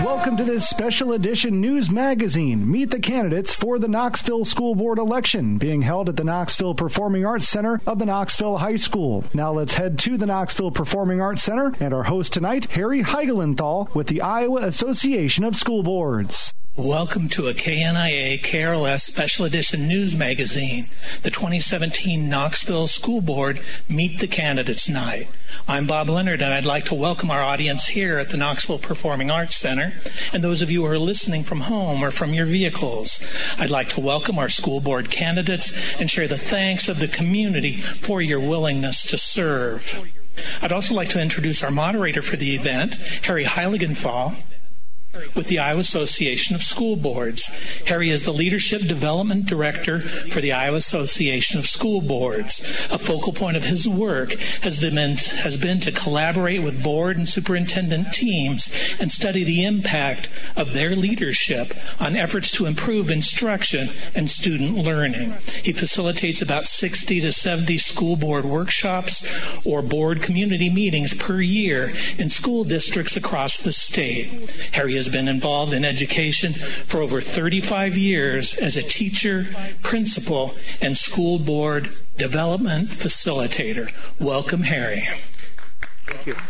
Welcome to this special edition news magazine. Meet the candidates for the Knoxville School Board election being held at the Knoxville Performing Arts Center of the Knoxville High School. Now let's head to the Knoxville Performing Arts Center and our host tonight, Harry Heigelenthal with the Iowa Association of School Boards. Welcome to a KNIA KRLS Special Edition News Magazine, the 2017 Knoxville School Board Meet the Candidates Night. I'm Bob Leonard, and I'd like to welcome our audience here at the Knoxville Performing Arts Center, and those of you who are listening from home or from your vehicles. I'd like to welcome our school board candidates and share the thanks of the community for your willingness to serve. I'd also like to introduce our moderator for the event, Harry Heigelenthal, with the Iowa Association of School Boards. Harry is the Leadership Development Director for the Iowa Association of School Boards. A focal point of his work has been to collaborate with board and superintendent teams and study the impact of their leadership on efforts to improve instruction and student learning. He facilitates about 60 to 70 school board workshops or board community meetings per year in school districts across the state. Harry has been involved in education for over 35 years as a teacher, principal, and school board development facilitator. Welcome, Harry. Thank you.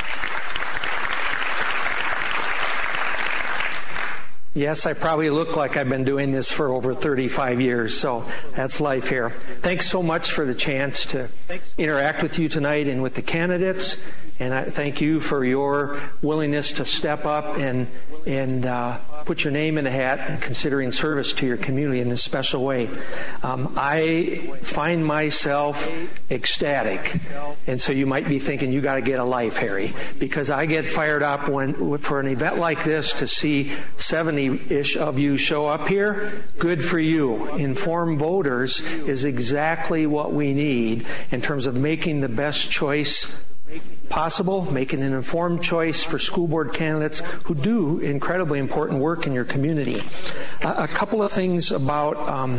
Yes, I probably look like I've been doing this for over 35 years, so that's life here. Thanks so much for the chance to interact with you tonight and with the candidates. And I thank you for your willingness to step up and put your name in the hat and considering service to your community in this special way. I find myself ecstatic. And so you might be thinking, you got to get a life, Harry, because I get fired up for an event like this to see 70-ish of you show up here. Good for you. Informed voters is exactly what we need in terms of making the best choice possible, making an informed choice for school board candidates who do incredibly important work in your community. A couple of things about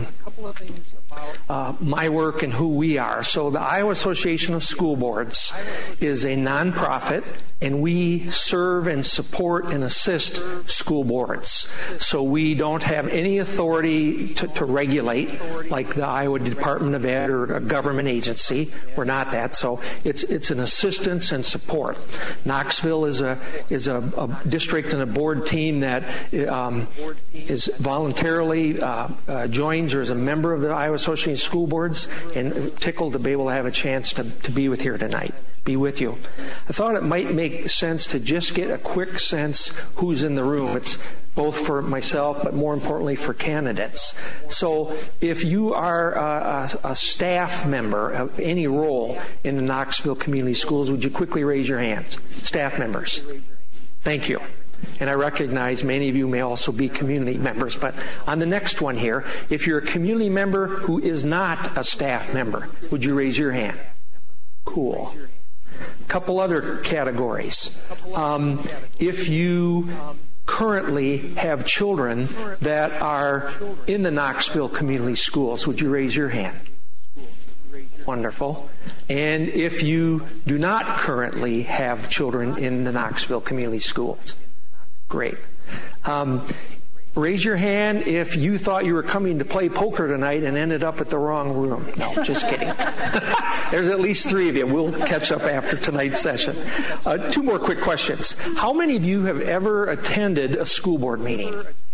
my work and who we are. So the Iowa Association of School Boards is a nonprofit, and we serve and support and assist school boards. So we don't have any authority to regulate like the Iowa Department of Ed or a government agency. We're not that. So it's an assistance and support. Knoxville is a district and a board team that is voluntarily joins or is a member of the Iowa Association of School Boards, and tickled to be able to have a chance to be with here tonight. Be with you. I thought it might make sense to just get a quick sense who's in the room. It's both for myself, but more importantly for candidates. So if you are a staff member of any role in the Knoxville Community Schools, would you quickly raise your hands? Staff members. Thank you. And I recognize many of you may also be community members, but on the next one here, if you're a community member who is not a staff member, would you raise your hand? Cool. Couple other categories. If you currently have children that are in the Knoxville Community Schools, would you raise your hand? Wonderful. And if you do not currently have children in the Knoxville Community Schools, great. Raise your hand if you thought you were coming to play poker tonight and ended up at the wrong room. No, just kidding. There's at least 3 of you. We'll catch up after tonight's session. 2 more quick questions. How many of you have ever attended a school board meeting?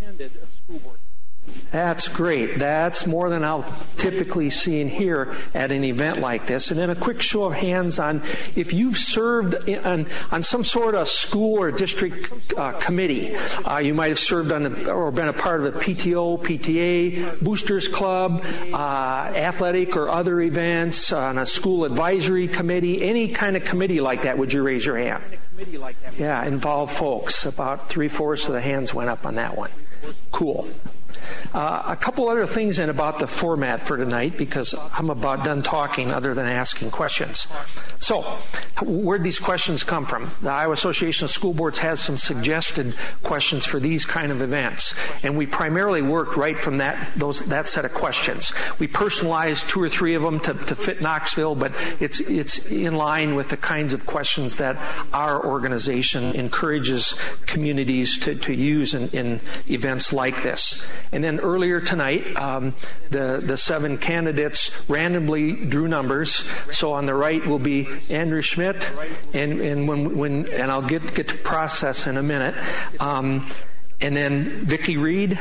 That's great. That's more than I'll typically see and hear at an event like this. And then a quick show of hands on if you've served on some sort of school or district committee. You might have served on or been a part of a PTO, PTA, Boosters Club, athletic or other events, on a school advisory committee, any kind of committee like that. Would you raise your hand? Yeah, involved folks. About 3/4 of the hands went up on that one. Cool. A couple other things in about the format for tonight, because I'm about done talking other than asking questions. So, where'd these questions come from? The Iowa Association of School Boards has some suggested questions for these kind of events, and we primarily worked right from that set of questions. We personalized 2 or 3 of them to fit Knoxville, but it's in line with the kinds of questions that our organization encourages communities to use in events like this. And then earlier tonight, the 7 candidates randomly drew numbers. So on the right will be Andrew Schmidt, and I'll get to process in a minute, and then Vicki Reed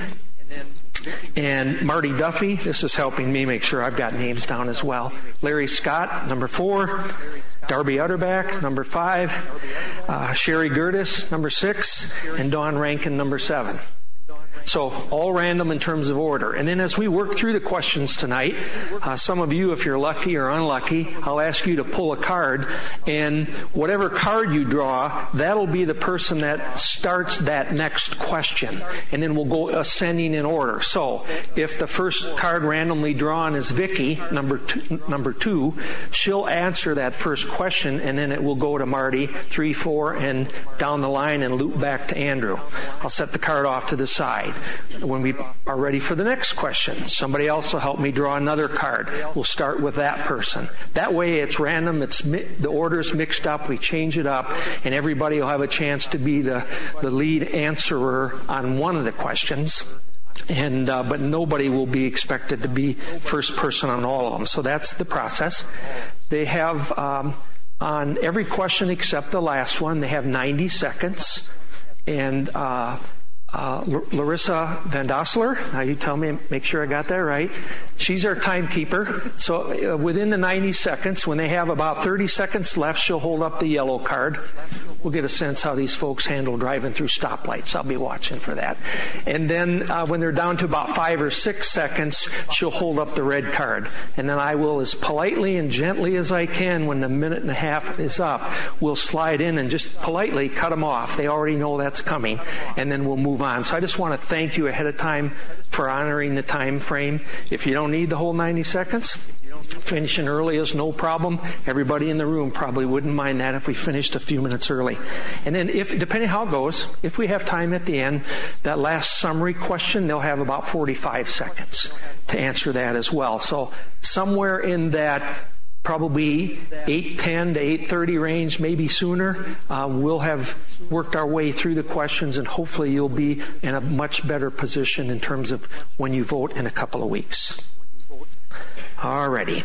and Marty Duffy. This is helping me make sure I've got names down as well. Larry Scott, number 4. Darby Utterback, number 5. Sherry Gertis, number 6. And Dawn Rankin, number 7. So all random in terms of order. And then as we work through the questions tonight, some of you, if you're lucky or unlucky, I'll ask you to pull a card, and whatever card you draw, that'll be the person that starts that next question. And then we'll go ascending in order. So if the first card randomly drawn is Vicki, number 2, she'll answer that first question, and then it will go to Marty, 3, 4, and down the line and loop back to Andrew. I'll set the card off to the side. When we are ready for the next question, somebody else will help me draw another card. We'll start with that person. That way it's random, the order's mixed up, we change it up, and everybody will have a chance to be the lead answerer on one of the questions. And but nobody will be expected to be first person on all of them. So that's the process. They have, on every question except the last one, they have 90 seconds. And Larissa Van Dossler, now you tell me, make sure I got that right. She's our timekeeper. So within the 90 seconds, when they have about 30 seconds left, she'll hold up the yellow card. We'll get a sense how these folks handle driving through stoplights. I'll be watching for that. And then when they're down to about 5 or 6 seconds, she'll hold up the red card. And then I will, as politely and gently as I can, when the minute and a half is up, we'll slide in and just politely cut them off. They already know that's coming. And then we'll move on. So I just want to thank you ahead of time for honoring the time frame. If you don't need the whole 90 seconds, finishing early is no problem. Everybody in the room probably wouldn't mind that if we finished a few minutes early. And then, depending how it goes, if we have time at the end, that last summary question, they'll have about 45 seconds to answer that as well. So somewhere in that probably 8:10 to 8:30 range, maybe sooner, we'll have worked our way through the questions, and hopefully you'll be in a much better position in terms of when you vote in a couple of weeks. Alrighty.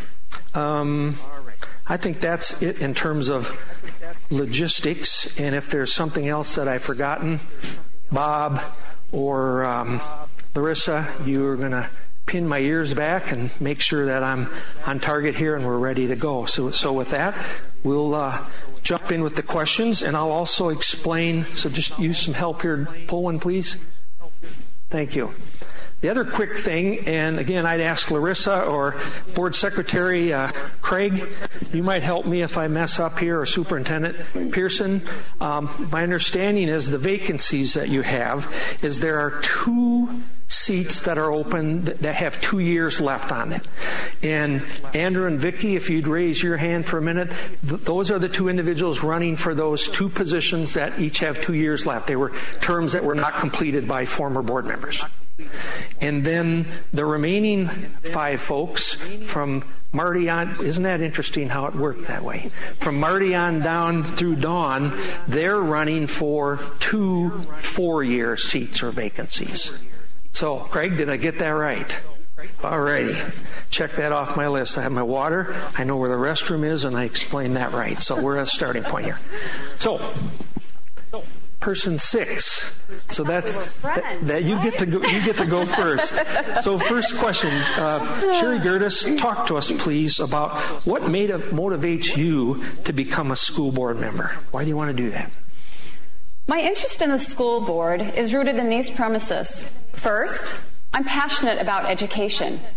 I think that's it in terms of logistics, and if there's something else that I've forgotten, Bob or Larissa, you're going to pin my ears back and make sure that I'm on target here and we're ready to go. So with that, we'll jump in with the questions, and I'll also explain. So just use some help here. Pull one, please. Thank you. The other quick thing, and again, I'd ask Larissa or Board Secretary Craig, you might help me if I mess up here, or Superintendent Pearson. My understanding is the vacancies that you have is there are 2 seats that are open that have 2 years left on it. And Andrew and Vicki, if you'd raise your hand for a minute, those are the 2 individuals running for those 2 positions that each have 2 years left. They were terms that were not completed by former board members. And then the remaining 5 folks from Marty on, isn't that interesting how it worked that way? From Marty on down through Dawn, they're running for 2 4-year seats or vacancies. So, Craig, did I get that right? All righty. Check that off my list. I have my water. I know where the restroom is, and I explained that right. So we're at a starting point here. So, person 6. So that you get to go. You get to go first. So first question, Sherry Gertis, talk to us, please, about what motivates you to become a school board member. Why do you want to do that? My interest in the school board is rooted in these premises. First, I'm passionate about education.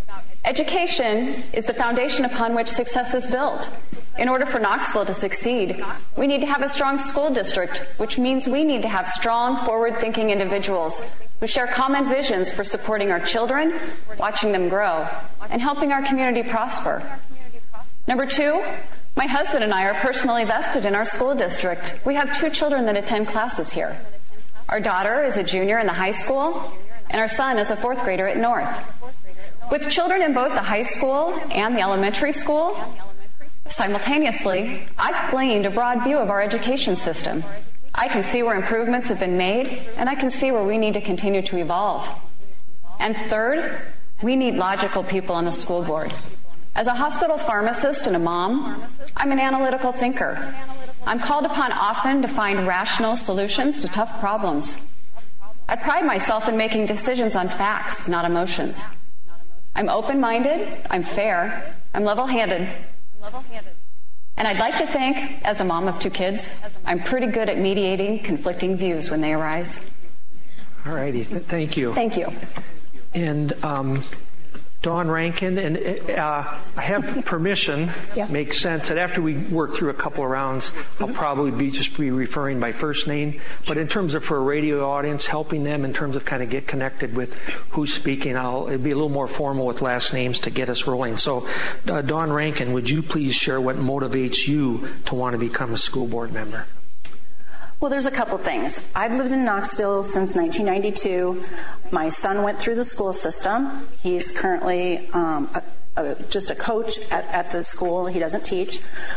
Education is the foundation upon which success is built. In order for Knoxville to succeed, we need to have a strong school district, which means we need to have strong, forward-thinking individuals who share common visions for supporting our children, watching them grow, and helping our community prosper. Number 2, my husband and I are personally vested in our school district. We have 2 children that attend classes here. Our daughter is a junior in the high school, and our son is a 4th grader at North. With children in both the high school and the elementary school, simultaneously, I've gleaned a broad view of our education system. I can see where improvements have been made, and I can see where we need to continue to evolve. And third, we need logical people on the school board. As a hospital pharmacist and a mom, I'm an analytical thinker. I'm called upon often to find rational solutions to tough problems. I pride myself in making decisions on facts, not emotions. I'm open-minded, I'm fair, I'm level-handed. And I'd like to think, as a mom of 2 kids, I'm pretty good at mediating conflicting views when they arise. All righty. Thank you. Thank you. And Dawn Rankin, and I have permission, makes sense, that after we work through a couple of rounds, I'll probably be referring by first name. But in terms of for a radio audience, helping them in terms of kind of get connected with who's speaking, it'd be a little more formal with last names to get us rolling. So, Dawn Rankin, would you please share what motivates you to want to become a school board member? Well, there's a couple things. I've lived in Knoxville since 1992. My son went through the school system. He's currently just a coach at the school. He doesn't teach.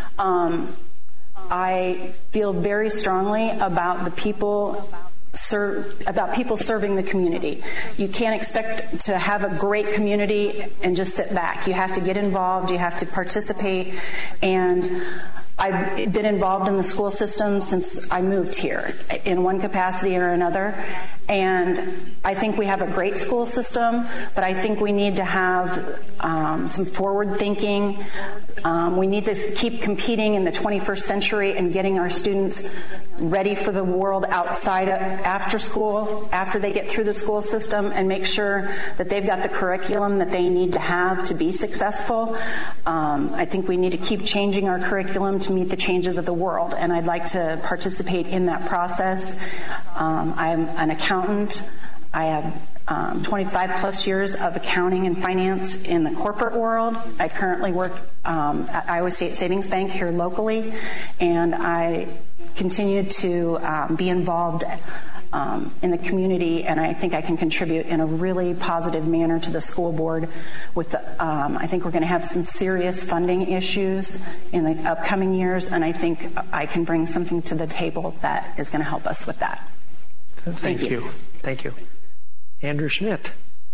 I feel very strongly about the people people serving the community. You can't expect to have a great community and just sit back. You have to get involved. You have to participate. And I've been involved in the school system since I moved here in one capacity or another. And I think we have a great school system, but I think we need to have some forward thinking. We need to keep competing in the 21st century and getting our students ready for the world outside after school, after they get through the school system, and make sure that they've got the curriculum that they need to have to be successful. I think we need to keep changing our curriculum to meet the changes of the world, and I'd like to participate in that process. I'm an accountant. I have 25 plus years of accounting and finance in the corporate world. I currently work at Iowa State Savings Bank here locally, and I continue to be involved in the community, and I think I can contribute in a really positive manner to the school board. I think we're going to have some serious funding issues in the upcoming years, and I think I can bring something to the table that is going to help us with that. Thank you. Thank you. Andrew Schmidt.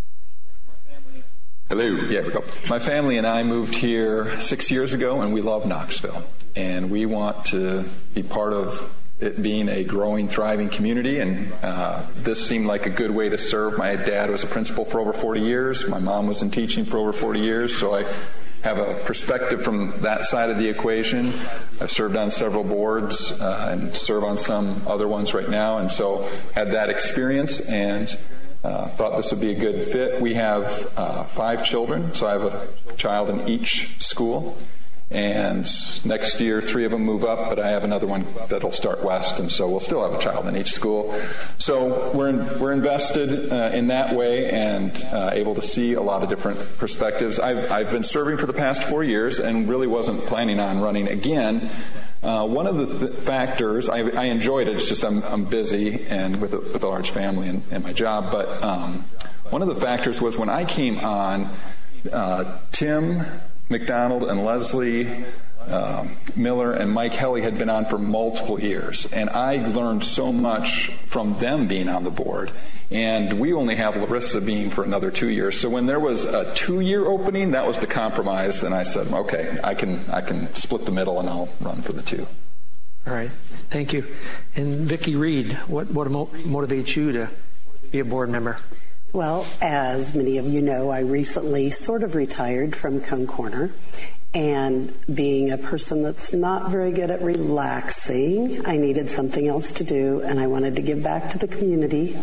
Hello. Yeah, here we go. My family and I moved here 6 years ago, and we love Knoxville. And we want to be part of it being a growing, thriving community. And this seemed like a good way to serve. My dad was a principal for over 40 years. My mom was in teaching for over 40 years. So I have a perspective from that side of the equation. I've served on several boards and serve on some other ones right now. And so had that experience and thought this would be a good fit. We have 5 children, so I have a child in each school. And next year, 3 of them move up, but I have another one that'll start west, and so we'll still have a child in each school. So we're invested in that way and able to see a lot of different perspectives. I've been serving for the past 4 years and really wasn't planning on running again. One of the factors, I enjoyed it, it's just I'm busy and with a large family and my job, but one of the factors was when I came on, Tim McDonald and Leslie Miller and Mike Helly had been on for multiple years, and I learned so much from them being on the board. And we only have Larissa being for another 2 years. So when there was a 2-year opening, that was the compromise, and I said, okay, I can split the middle and I'll run for the 2. All right, thank you. And Vicki Reed, what motivates you to be a board member? Well, as many of you know, I recently sort of retired from Cone Corner, and being a person that's not very good at relaxing, I needed something else to do, and I wanted to give back to the community.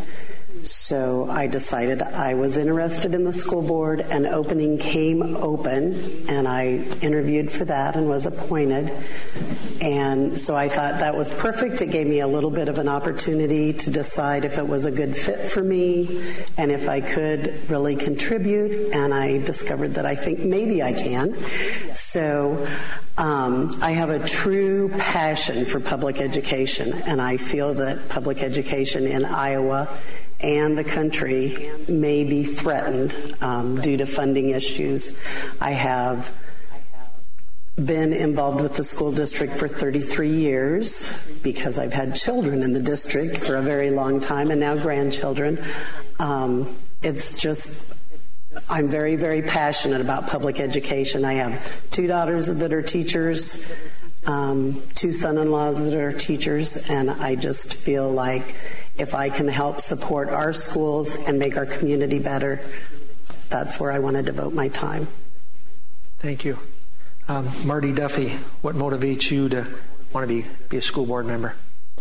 So I decided I was interested in the school board. An opening came open, and I interviewed for that and was appointed. And so I thought that was perfect. It gave me a little bit of an opportunity to decide if it was a good fit for me and if I could really contribute. And I discovered that I think maybe I can. So I have a true passion for public education, and I feel that public education in Iowa and the country may be threatened due to funding issues. I have been involved with the school district for 33 years because I've had children in the district for a very long time and now grandchildren. I'm very, very passionate about public education. I have 2 daughters that are teachers, 2 son-in-laws that are teachers, and I just feel like if I can help support our schools and make our community better, that's where I want to devote my time. Thank you. Marty Duffy, what motivates you to want to be a school board member?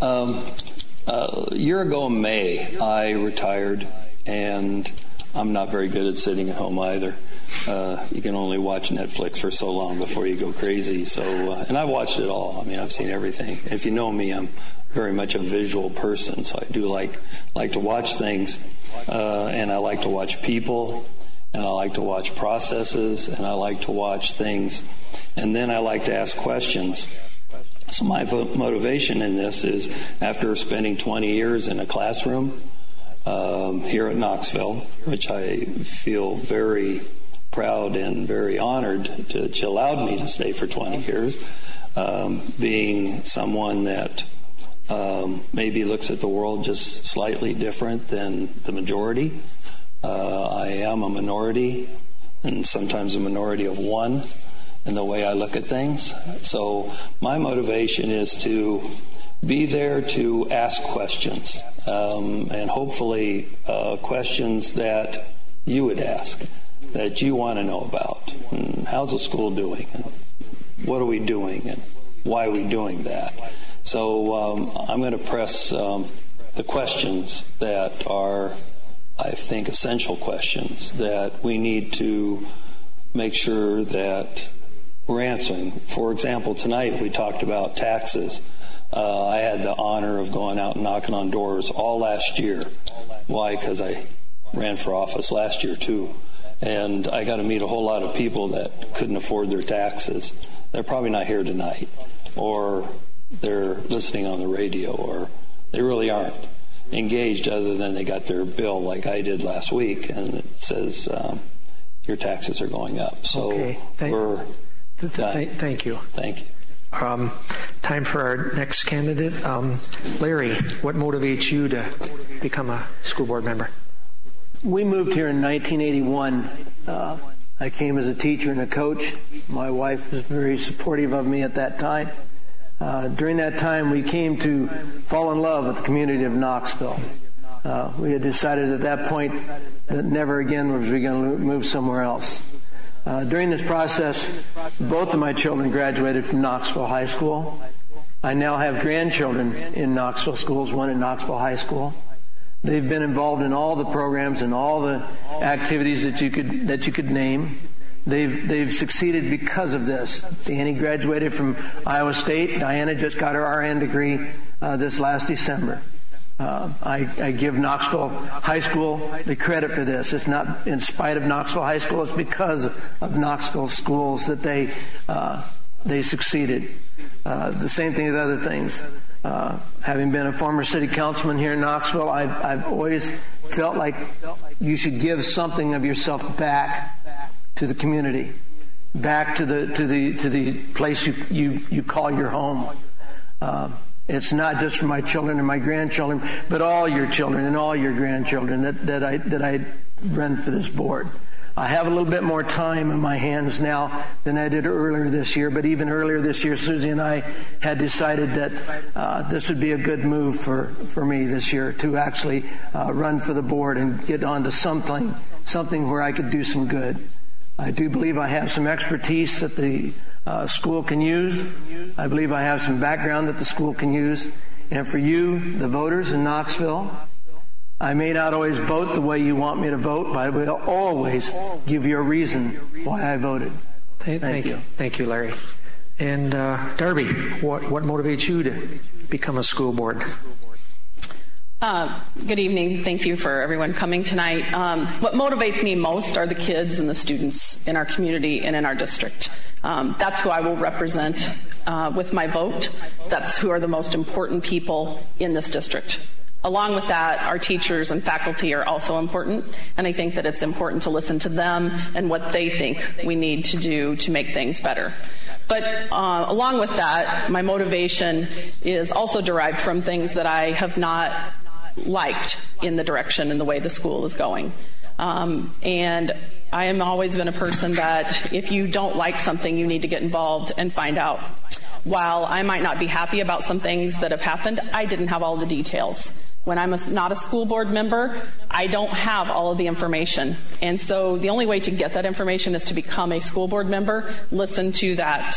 A year ago in May, I retired, and I'm not very good at sitting at home either. You can only watch Netflix for so long before you go crazy. And I watched it all. I mean, I've seen everything. If you know me, I'm very much a visual person, so I do like to watch things, and I like to watch people, and I like to watch processes, and I like to watch things, and then I like to ask questions. So my motivation in this is, after spending 20 years in a classroom here at Knoxville, which I feel very proud and very honored that you allowed me to stay for 20 years, being someone that maybe looks at the world just slightly different than the majority. I am a minority, and sometimes a minority of one in the way I look at things. So my motivation is to be there to ask questions, and hopefully questions that you would ask, that you want to know about. And how's the school doing? And what are we doing? And why are we doing that? So I'm going to press the questions that are, I think, essential questions that we need to make sure that we're answering. For example, tonight we talked about taxes. I had the honor of going out and knocking on doors all last year. Why? Because I ran for office last year too. And I got to meet a whole lot of people that couldn't afford their taxes. They're probably not here tonight, or they're listening on the radio, or they really aren't engaged other than they got their bill like I did last week, and it says your taxes are going up. So okay. Thank you. Thank you. Time for our next candidate. Larry, what motivates you to become a school board member? We moved here in 1981. I came as a teacher and a coach. My wife was very supportive of me at that time. During that time, we came to fall in love with the community of Knoxville. We had decided at that point that never again was we going to move somewhere else. During this process, both of my children graduated from Knoxville High School. I now have grandchildren in Knoxville schools, one in Knoxville High School. They've been involved in all the programs and all the activities that you could name. They've succeeded because of this. Danny graduated from Iowa State. Diana just got her RN degree this last December. I give Knoxville High School the credit for this. It's not in spite of Knoxville High School. It's because of Knoxville schools that they succeeded. The same thing as other things. Having been a former city councilman here in Knoxville, I've always felt like you should give something of yourself back to the community, back to the place you call your home. It's not just for my children and my grandchildren, but all your children and all your grandchildren that I run for this board. I have a little bit more time in my hands now than I did earlier this year, but even earlier this year, Susie and I had decided that this would be a good move for me this year to actually run for the board and get onto something where I could do some good. I do believe I have some expertise that the school can use. I believe I have some background that the school can use. And for you, the voters in Knoxville, I may not always vote the way you want me to vote, but I will always give you a reason why I voted. Thank you. Thank you, Larry. And Darby, what motivates you to become a school board? Good evening. Thank you for everyone coming tonight. What motivates me most are the kids and the students in our community and in our district. That's who I will represent with my vote. That's who are the most important people in this district. Along with that, our teachers and faculty are also important, and I think that it's important to listen to them and what they think we need to do to make things better. But along with that, my motivation is also derived from things that I have not liked in the direction and the way the school is going. And I have always been a person that if you don't like something, you need to get involved and find out. While I might not be happy about some things that have happened, I didn't have all the details. When I'm not a school board member, I don't have all of the information. And so the only way to get that information is to become a school board member, listen to that,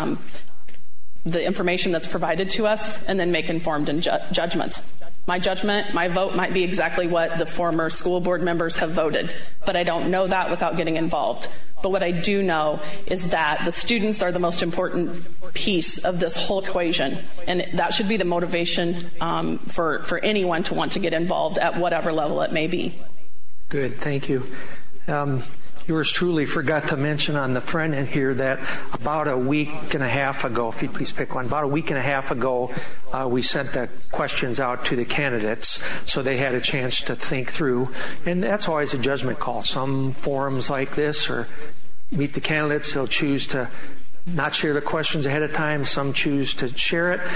the information that's provided to us, and then make informed judgments. My judgment, my vote might be exactly what the former school board members have voted, but I don't know that without getting involved. But what I do know is that the students are the most important piece of this whole equation, and that should be the motivation for anyone to want to get involved at whatever level it may be. Good, thank you. Yours truly forgot to mention on the front end here that about a week and a half ago, if you'd please pick one, about a week and a half ago, we sent the questions out to the candidates so they had a chance to think through. And that's always a judgment call. Some forums like this or meet the candidates, they'll choose to not share the questions ahead of time. Some choose to share it.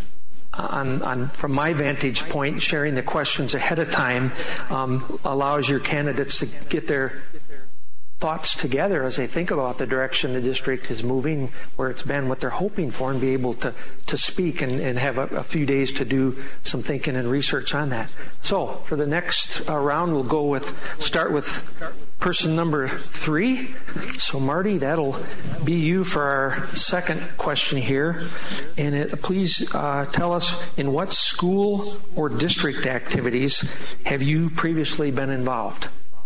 From my vantage point, sharing the questions ahead of time allows your candidates to get their thoughts together as they think about the direction the district is moving, where it's been, what they're hoping for, and be able to speak and have a few days to do some thinking and research on that. So for the next round, we'll start with person number 3. So Marty, that'll be you for our second question here. And please tell us, in what school or district activities have you previously been involved?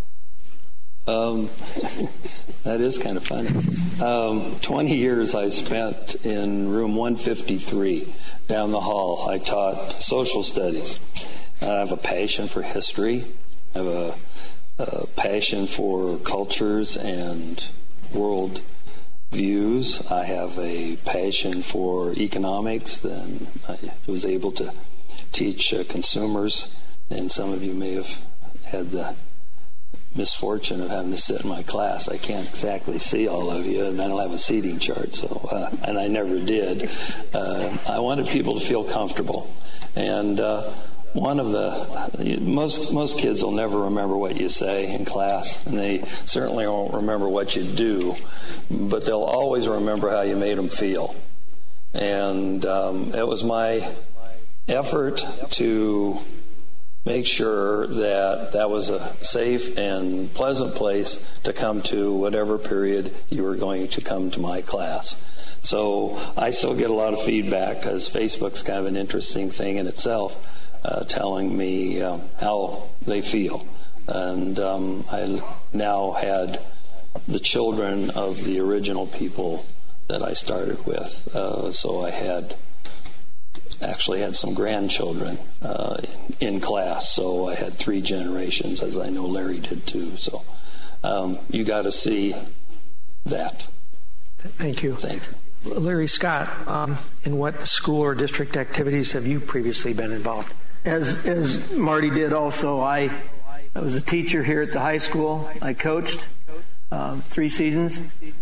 That is kind of funny. 20 years I spent in room 153 down the hall. I taught social studies. I have a passion for history. I have a passion for cultures and world views. I have a passion for economics. Then I was able to teach consumers, and some of you may have had the misfortune of having to sit in my class. I can't exactly see all of you, and I don't have a seating chart, so and I never did. I wanted people to feel comfortable, and one of the most kids will never remember what you say in class, and they certainly won't remember what you do, but they'll always remember how you made them feel. And it was my effort to make sure that was a safe and pleasant place to come to whatever period you were going to come to my class. So I still get a lot of feedback, because Facebook's kind of an interesting thing in itself, telling me how they feel. And I now had the children of the original people that I started with. So I actually had some grandchildren in class, so I had 3 generations, as I know Larry did too. So you got to see that. Thank you. Thank you. Larry Scott, in what school or district activities have you previously been involved? As Marty did also, I was a teacher here at the high school. I coached 3 seasons.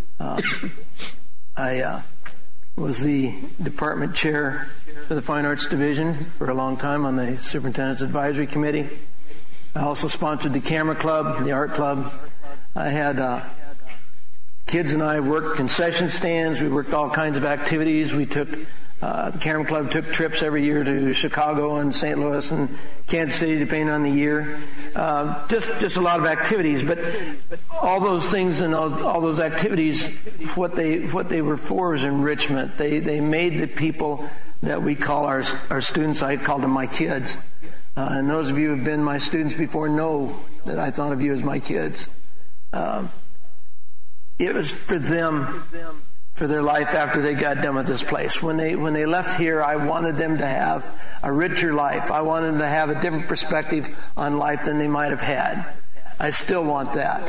I was the department chair for the Fine Arts Division for a long time on the Superintendent's Advisory Committee. I also sponsored the Camera Club, the Art Club. I had kids and I worked concession stands. We worked all kinds of activities. We took the Camera Club took trips every year to Chicago and St. Louis and Kansas City, depending on the year. Just a lot of activities. But all those things and all those activities, what they were for is enrichment. They made the people that we call our students, I called them my kids. And those of you who have been my students before know that I thought of you as my kids. It was for them, for their life after they got done with this place. When they left here, I wanted them to have a richer life. I wanted them to have a different perspective on life than they might have had. I still want that.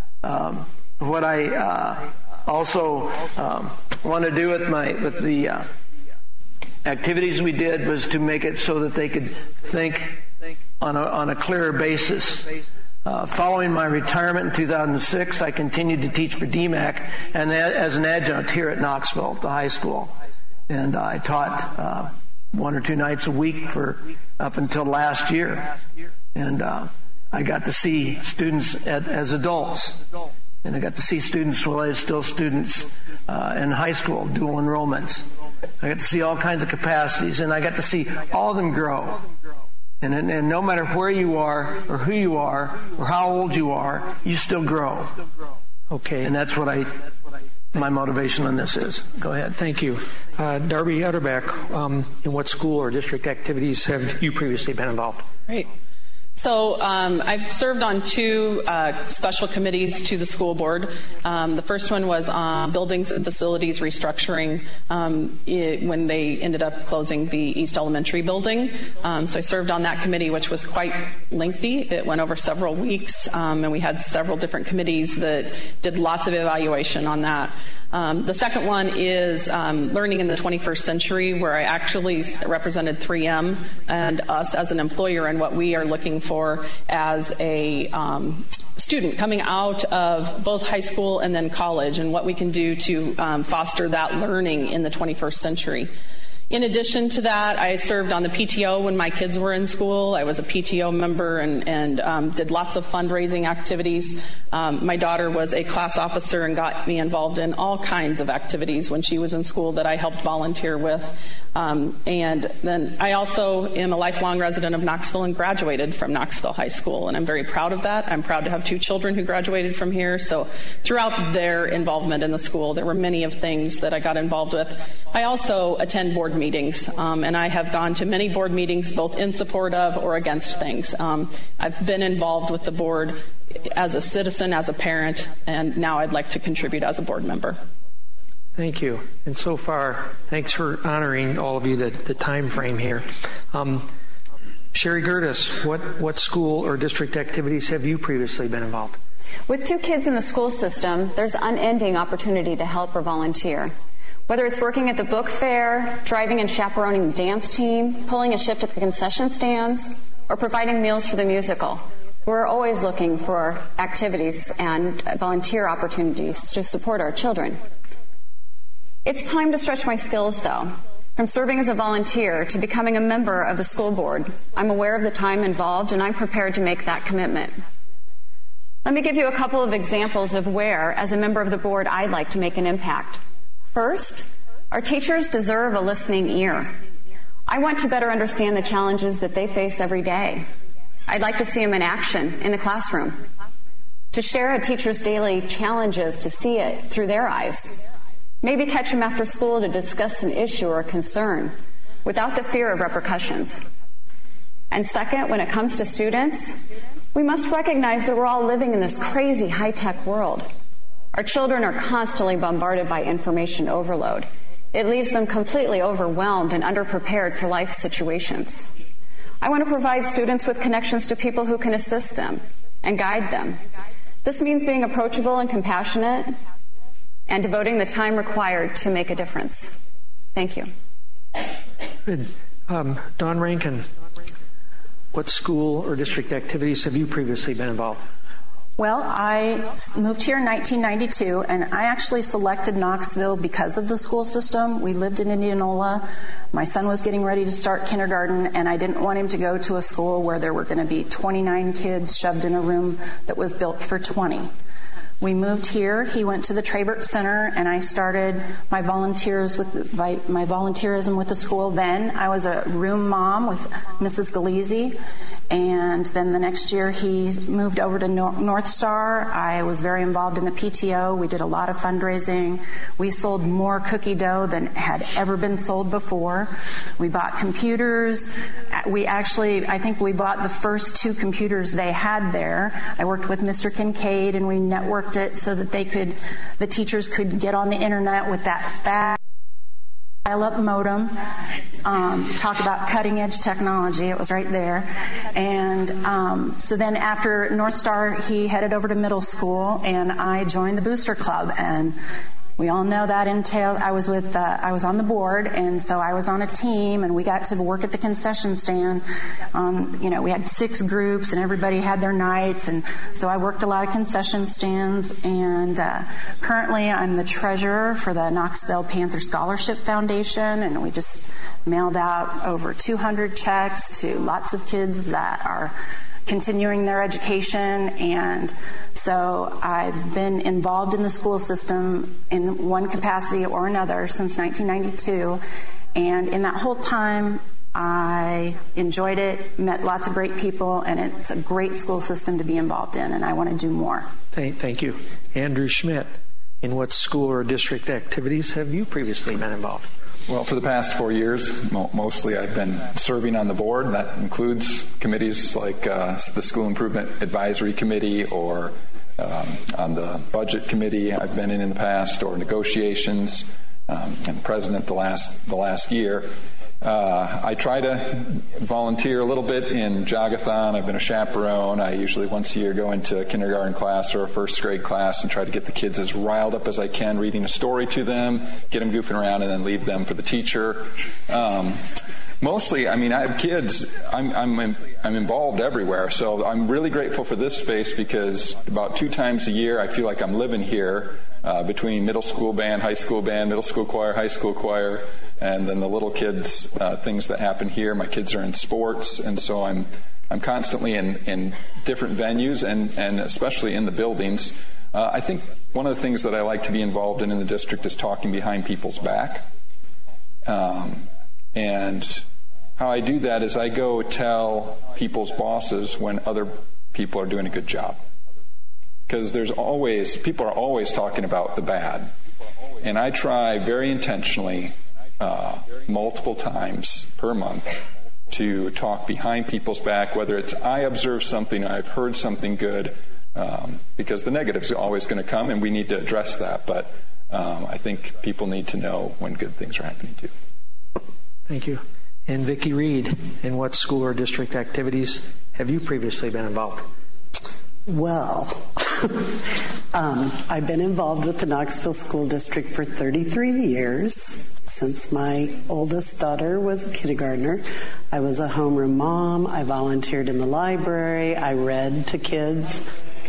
What I also want to do with the activities we did was to make it so that they could think on a clearer basis. Following my retirement in 2006, I continued to teach for DMAC and as an adjunct here at Knoxville, the high school. And I taught 1 or 2 nights a week for up until last year. And I got to see students as adults. And I got to see students while I was still students in high school, dual enrollments. I got to see all kinds of capacities, and I got to see all of them grow. And no matter where you are, or who you are, or how old you are, you still grow. Okay. And that's what my motivation on this is. Go ahead. Thank you. Darby Utterback, in what school or district activities have you previously been involved? Great. So I've served on 2 special committees to the school board. The first one was on buildings and facilities restructuring when they ended up closing the East Elementary building. So I served on that committee, which was quite lengthy. It went over several weeks, and we had several different committees that did lots of evaluation on that. The second one is learning in the 21st century, where I actually represented 3M and us as an employer and what we are looking for as a student coming out of both high school and then college, and what we can do to foster that learning in the 21st century. In addition to that, I served on the PTO when my kids were in school. I was a PTO member and did lots of fundraising activities. My daughter was a class officer and got me involved in all kinds of activities when she was in school that I helped volunteer with. And then I also am a lifelong resident of Knoxville and graduated from Knoxville High School, and I'm very proud of that. I'm proud to have 2 children who graduated from here. So throughout their involvement in the school, there were many of things that I got involved with. I also attend board meetings, and I have gone to many board meetings both in support of or against things. I've been involved with the board as a citizen, as a parent, and now I'd like to contribute as a board member. Thank you. And so far, thanks for honoring all of you the time frame here. Sherry Gertis, what school or district activities have you previously been involved? With 2 kids in the school system, there's unending opportunity to help or volunteer. Whether it's working at the book fair, driving and chaperoning the dance team, pulling a shift at the concession stands, or providing meals for the musical, we're always looking for activities and volunteer opportunities to support our children. It's time to stretch my skills, though. From serving as a volunteer to becoming a member of the school board, I'm aware of the time involved, and I'm prepared to make that commitment. Let me give you a couple of examples of where, as a member of the board, I'd like to make an impact. First, our teachers deserve a listening ear. I want to better understand the challenges that they face every day. I'd like to see them in action in the classroom. To share a teacher's daily challenges, to see it through their eyes. Maybe catch them after school to discuss an issue or a concern without the fear of repercussions. And second, when it comes to students, we must recognize that we're all living in this crazy high-tech world. Our children are constantly bombarded by information overload. It leaves them completely overwhelmed and underprepared for life situations. I want to provide students with connections to people who can assist them and guide them. This means being approachable and compassionate and devoting the time required to make a difference. Thank you. Good. Dawn Rankin, what school or district activities have you previously been involved? Well, I moved here in 1992, and I actually selected Knoxville because of the school system. We lived in Indianola. My son was getting ready to start kindergarten, and I didn't want him to go to a school where there were going to be 29 kids shoved in a room that was built for 20. We moved here. He went to the Trabert Center, and I started my volunteerism with the school then. I was a room mom with Mrs. Galizzi, and then the next year he moved over to North Star. I was very involved in the PTO. We did a lot of fundraising. We sold more cookie dough than had ever been sold before. We bought computers. I think we bought the first 2 computers they had there. I worked with Mr. Kincaid, and we networked it so that the teachers could get on the internet with that dial-up modem, talk about cutting-edge technology. It was right there. And so then after North Star, he headed over to middle school, and I joined the Booster Club. And we all know that entailed, I was on the board, and so I was on a team, and we got to work at the concession stand. We had 6 groups, and everybody had their nights, and so I worked a lot of concession stands. And currently, I'm the treasurer for the Knoxville Panther Scholarship Foundation, and we just mailed out over 200 checks to lots of kids that are continuing their education. And so I've been involved in the school system in one capacity or another since 1992. And in that whole time, I enjoyed it, met lots of great people, and it's a great school system to be involved in, and I want to do more. Thank you. Andrew Schmidt, in what school or district activities have you previously been involved? Well, for the past 4 years, mostly I've been serving on the board. That includes committees like the School Improvement Advisory Committee, or on the Budget Committee I've been in the past, or negotiations, and president the last year. I try to volunteer a little bit in Jogathon. I've been a chaperone. I usually once a year go into a kindergarten class or a first grade class and try to get the kids as riled up as I can, reading a story to them, get them goofing around, and then leave them for the teacher. Mostly, I have kids. I'm involved everywhere, so I'm really grateful for this space, because about 2 times a year I feel like I'm living here, between middle school band, high school band, middle school choir, high school choir, and then the little kids, things that happen here. My kids are in sports, and so I'm constantly in different venues, and especially in the buildings. I think one of the things that I like to be involved in the district is talking behind people's back. And how I do that is I go tell people's bosses when other people are doing a good job. Because people are always talking about the bad. And I try very intentionally, multiple times per month, to talk behind people's back, whether it's I observed something, I've heard something good, because the negative's always going to come, and we need to address that. But I think people need to know when good things are happening too. Thank you. And Vicki Reed, in what school or district activities have you previously been involved? Well, I've been involved with the Knoxville School District for 33 years, since my oldest daughter was a kindergartner. I was a homeroom mom. I volunteered in the library. I read to kids.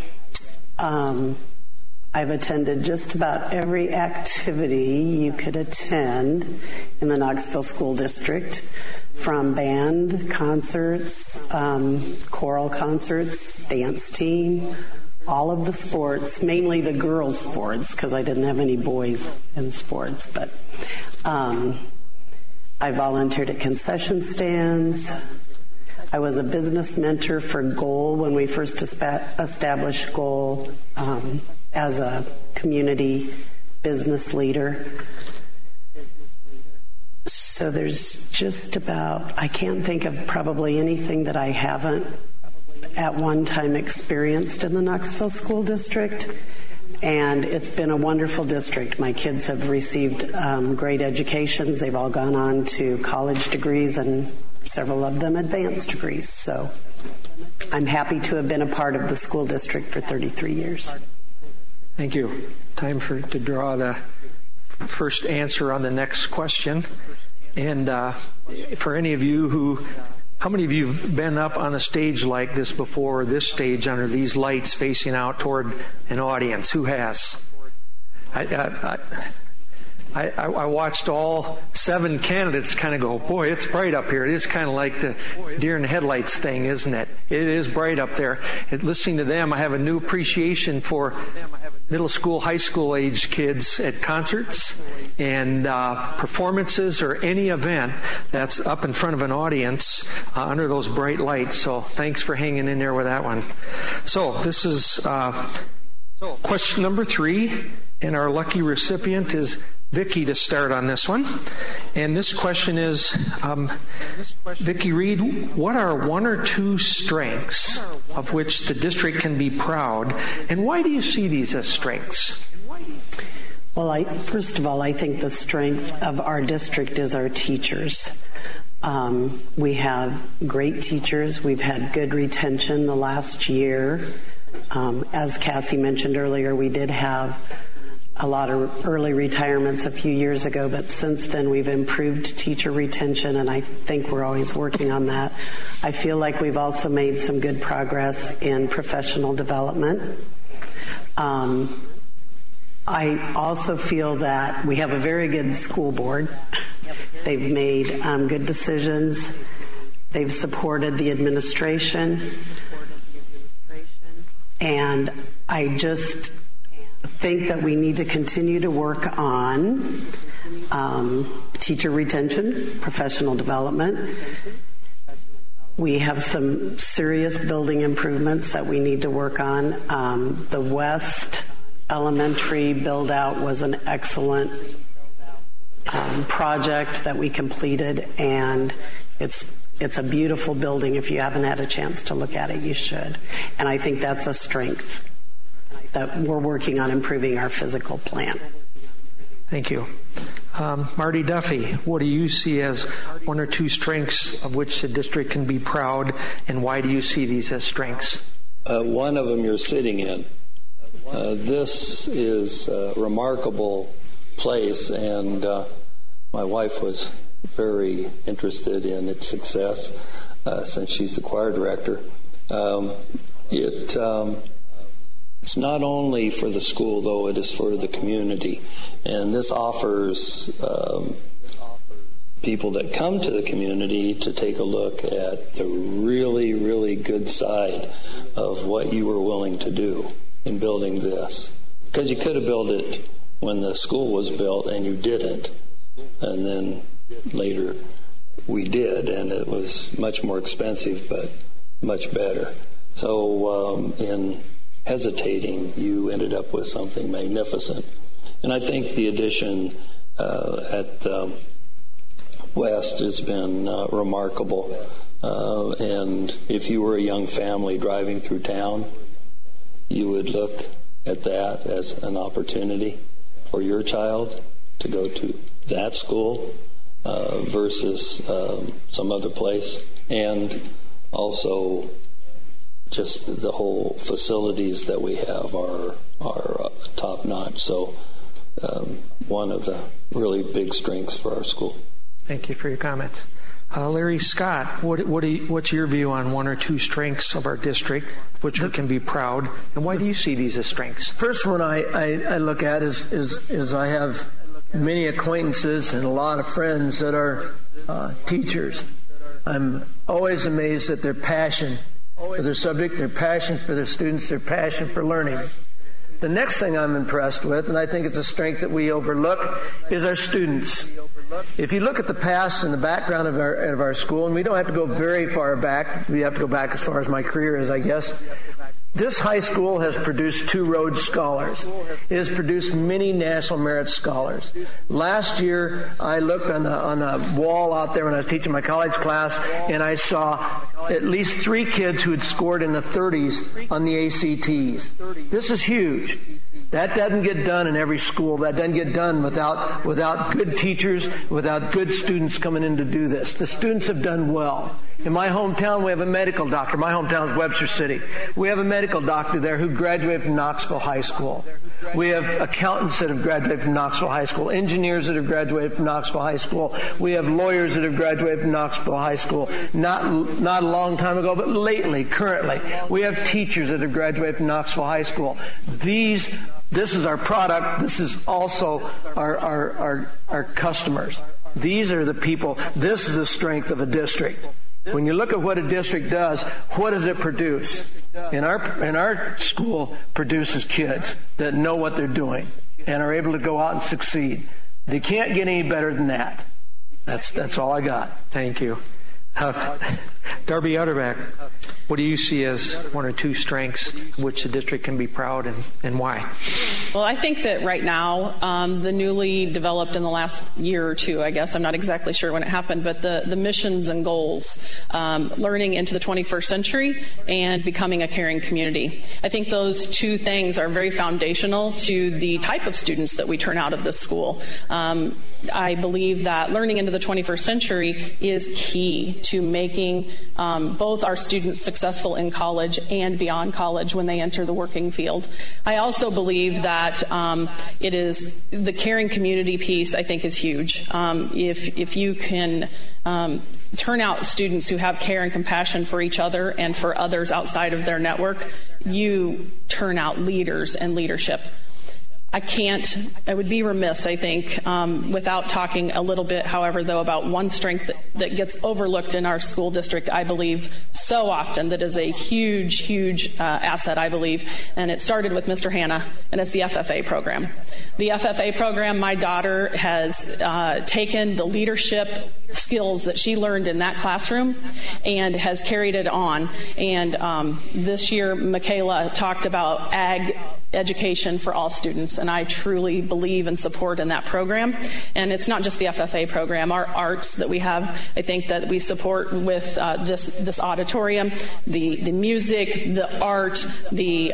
I've attended just about every activity you could attend in the Knoxville School District, from band concerts, choral concerts, dance team, all of the sports, mainly the girls' sports, because I didn't have any boys in sports. But I volunteered at concession stands. I was a business mentor for Goal when we first established Goal as a community business leader. So there's just about, I can't think of probably anything that I haven't at one time experienced in the Knoxville School District. And it's been a wonderful district. My kids have received great educations. They've all gone on to college degrees, and several of them advanced degrees. So I'm happy to have been a part of the school district for 33 years. Thank you. Time to draw the first answer on the next question. And for any of you how many of you have been up on a stage like this before, this stage under these lights facing out toward an audience? Who has? I watched all 7 candidates kind of go, boy, it's bright up here. It is kind of like the deer in the headlights thing, isn't it? It is bright up there. Listening to them, I have a new appreciation for middle school, high school age kids at concerts and performances or any event that's up in front of an audience under those bright lights. So thanks for hanging in there with that one. So this is question number 3, and our lucky recipient is Vicki to start on this one. And this question is, Vicki Reed, what are 1 or 2 strengths of which the district can be proud, and why do you see these as strengths? Well, first of all, I think the strength of our district is our teachers. We have great teachers. We've had good retention the last year. As Cassie mentioned earlier, we did have a lot of early retirements a few years ago, but since then we've improved teacher retention, and I think we're always working on that. I feel like we've also made some good progress in professional development. I also feel that we have a very good school board. They've made good decisions. They've supported the administration. And I just think that we need to continue to work on teacher retention, professional development. We have some serious building improvements that we need to work on. The West Elementary build-out was an excellent project that we completed, and it's a beautiful building. If you haven't had a chance to look at it, you should. And I think that's a strength, that we're working on improving our physical plan. Thank you. Marty Duffy, what do you see as 1 or 2 strengths of which the district can be proud, and why do you see these as strengths? One of them you're sitting in. This is a remarkable place, and my wife was very interested in its success since she's the choir director. It's not only for the school, though, it is for the community. And this offers people that come to the community to take a look at the really, really good side of what you were willing to do in building this. Because you could have built it when the school was built and you didn't. And then later we did, and it was much more expensive, but much better. So in hesitating, you ended up with something magnificent. And I think the addition at West has been remarkable. And if you were a young family driving through town, you would look at that as an opportunity for your child to go to that school versus some other place. And also just the whole facilities that we have are top notch. So one of the really big strengths for our school. Thank you for your comments. Larry Scott, what's your view on 1 or 2 strengths of our district, which we can be proud, and why do you see these as strengths? First one I look at is I have many acquaintances and a lot of friends that are teachers. I'm always amazed at their passion for their subject, their passion for their students, their passion for learning. The next thing I'm impressed with, and I think it's a strength that we overlook, is our students. If you look at the past and the background of our school, and we don't have to go very far back, we have to go back as far as my career is, I guess. This high school has produced 2 Rhodes Scholars. It has produced many National Merit Scholars. Last year, I looked on a wall out there when I was teaching my college class, and I saw at least 3 kids who had scored in the 30s on the ACTs. This is huge. That doesn't get done in every school. That doesn't get done without good teachers, without good students coming in to do this. The students have done well. In my hometown, we have a medical doctor. My hometown is Webster City. We have a medical doctor there who graduated from Knoxville High School. We have accountants that have graduated from Knoxville High School, engineers that have graduated from Knoxville High School. We have lawyers that have graduated from Knoxville High School. Not a long time ago, but lately, currently. We have teachers that have graduated from Knoxville High School. These This is our product. This is also our customers. These are the people. This is the strength of a district. When you look at what a district does, what does it produce? And our school produces kids that know what they're doing and are able to go out and succeed. They can't get any better than that. That's all I got. Thank you. Darby Utterback, what do you see as one or two strengths which the district can be proud and why? Well, I think that right now, the newly developed in the last year or two, I guess, I'm not exactly sure when it happened, but the missions and goals, learning into the 21st century and becoming a caring community. I think those two things are very foundational to the type of students that we turn out of this school. I believe that learning into the 21st century is key to making both our students successful in college and beyond college when they enter the working field. I also believe that it is the caring community piece, I think, is huge. If you can turn out students who have care and compassion for each other and for others outside of their network, you turn out leaders and leadership. I would be remiss, I think, without talking a little bit, however, though, about one strength that gets overlooked in our school district, I believe, so often, that is a huge, huge asset, I believe, and it started with Mr. Hanna, and it's the FFA program. The FFA program, my daughter has taken the leadership skills that she learned in that classroom and has carried it on. And this year, Michaela talked about ag education for all students, and I truly believe and support in that program. And it's not just the FFA program. Our arts that we have, I think that we support with this auditorium, the music, the art, the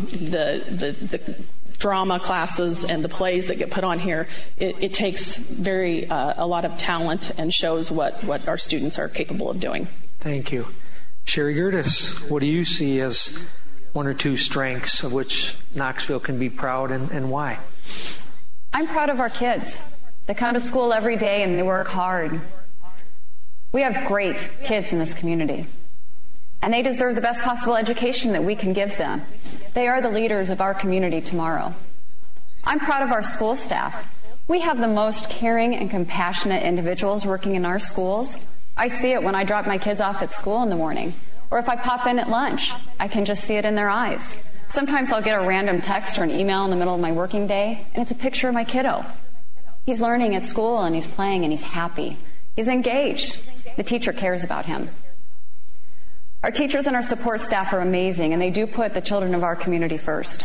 drama classes and the plays that get put on here. It takes a lot of talent and shows what our students are capable of doing. Thank you. Sherry Gertis, what do you see as one or two strengths of which Knoxville can be proud and why? I'm proud of our kids. They come to school every day and they work hard. We have great kids in this community, and they deserve the best possible education that we can give them. They are the leaders of our community tomorrow. I'm proud of our school staff. We have the most caring and compassionate individuals working in our schools. I see it when I drop my kids off at school in the morning, or if I pop in at lunch. I can just see it in their eyes. Sometimes I'll get a random text or an email in the middle of my working day, and it's a picture of my kiddo. He's learning at school, and he's playing, and he's happy. He's engaged. The teacher cares about him. Our teachers and our support staff are amazing, and they do put the children of our community first.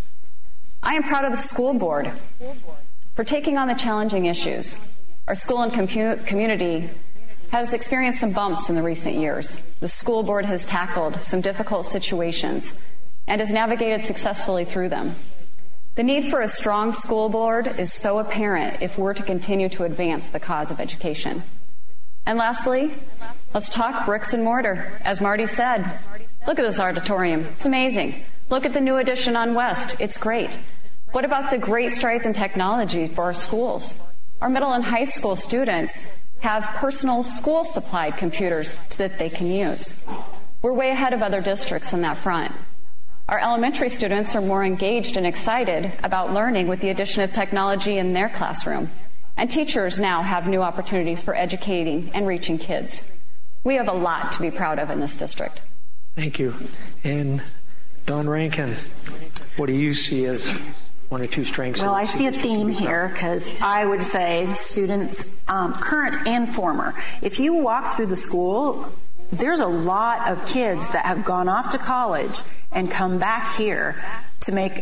I am proud of the school board for taking on the challenging issues. Our school and community has experienced some bumps in the recent years. The school board has tackled some difficult situations and has navigated successfully through them. The need for a strong school board is so apparent if we're to continue to advance the cause of education. And lastly, let's talk bricks and mortar. As Marty said, look at this auditorium. It's amazing. Look at the new addition on West. It's great. What about the great strides in technology for our schools? Our middle and high school students have personal school-supplied computers that they can use. We're way ahead of other districts on that front. Our elementary students are more engaged and excited about learning with the addition of technology in their classroom. And teachers now have new opportunities for educating and reaching kids. We have a lot to be proud of in this district. Thank you. And Dawn Rankin, what do you see as one or two strengths? Well, I see a theme here because I would say students, current and former. If you walk through the school, there's a lot of kids that have gone off to college and come back here to make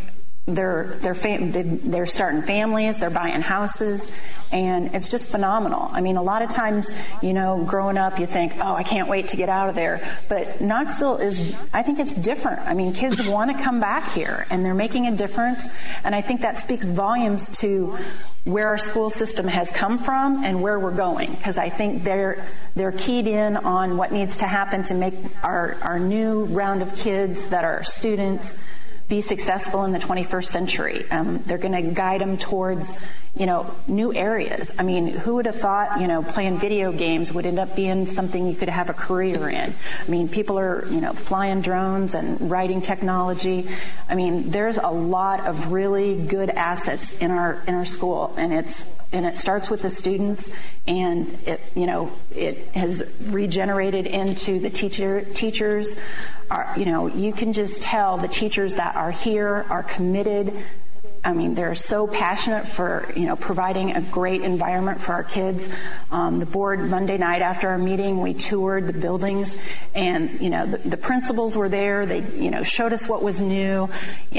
they're starting families, they're buying houses, and it's just phenomenal. I mean, a lot of times, growing up, you think, oh, I can't wait to get out of there. But Knoxville I think it's different. I mean, kids want to come back here, and they're making a difference, and I think that speaks volumes to where our school system has come from and where we're going, because I think they're keyed in on what needs to happen to make our new round of kids that are students be successful in the 21st century. They're going to guide them towards, new areas. I mean, who would have thought, playing video games would end up being something you could have a career in? I mean, people are, flying drones and writing technology. I mean, there's a lot of really good assets in our school, and it starts with the students, and it has regenerated into the teachers. You can just tell the teachers that are here are committed. I mean, they're so passionate for, providing a great environment for our kids. The board, Monday night after our meeting, we toured the buildings, and, the principals were there. They, showed us what was new.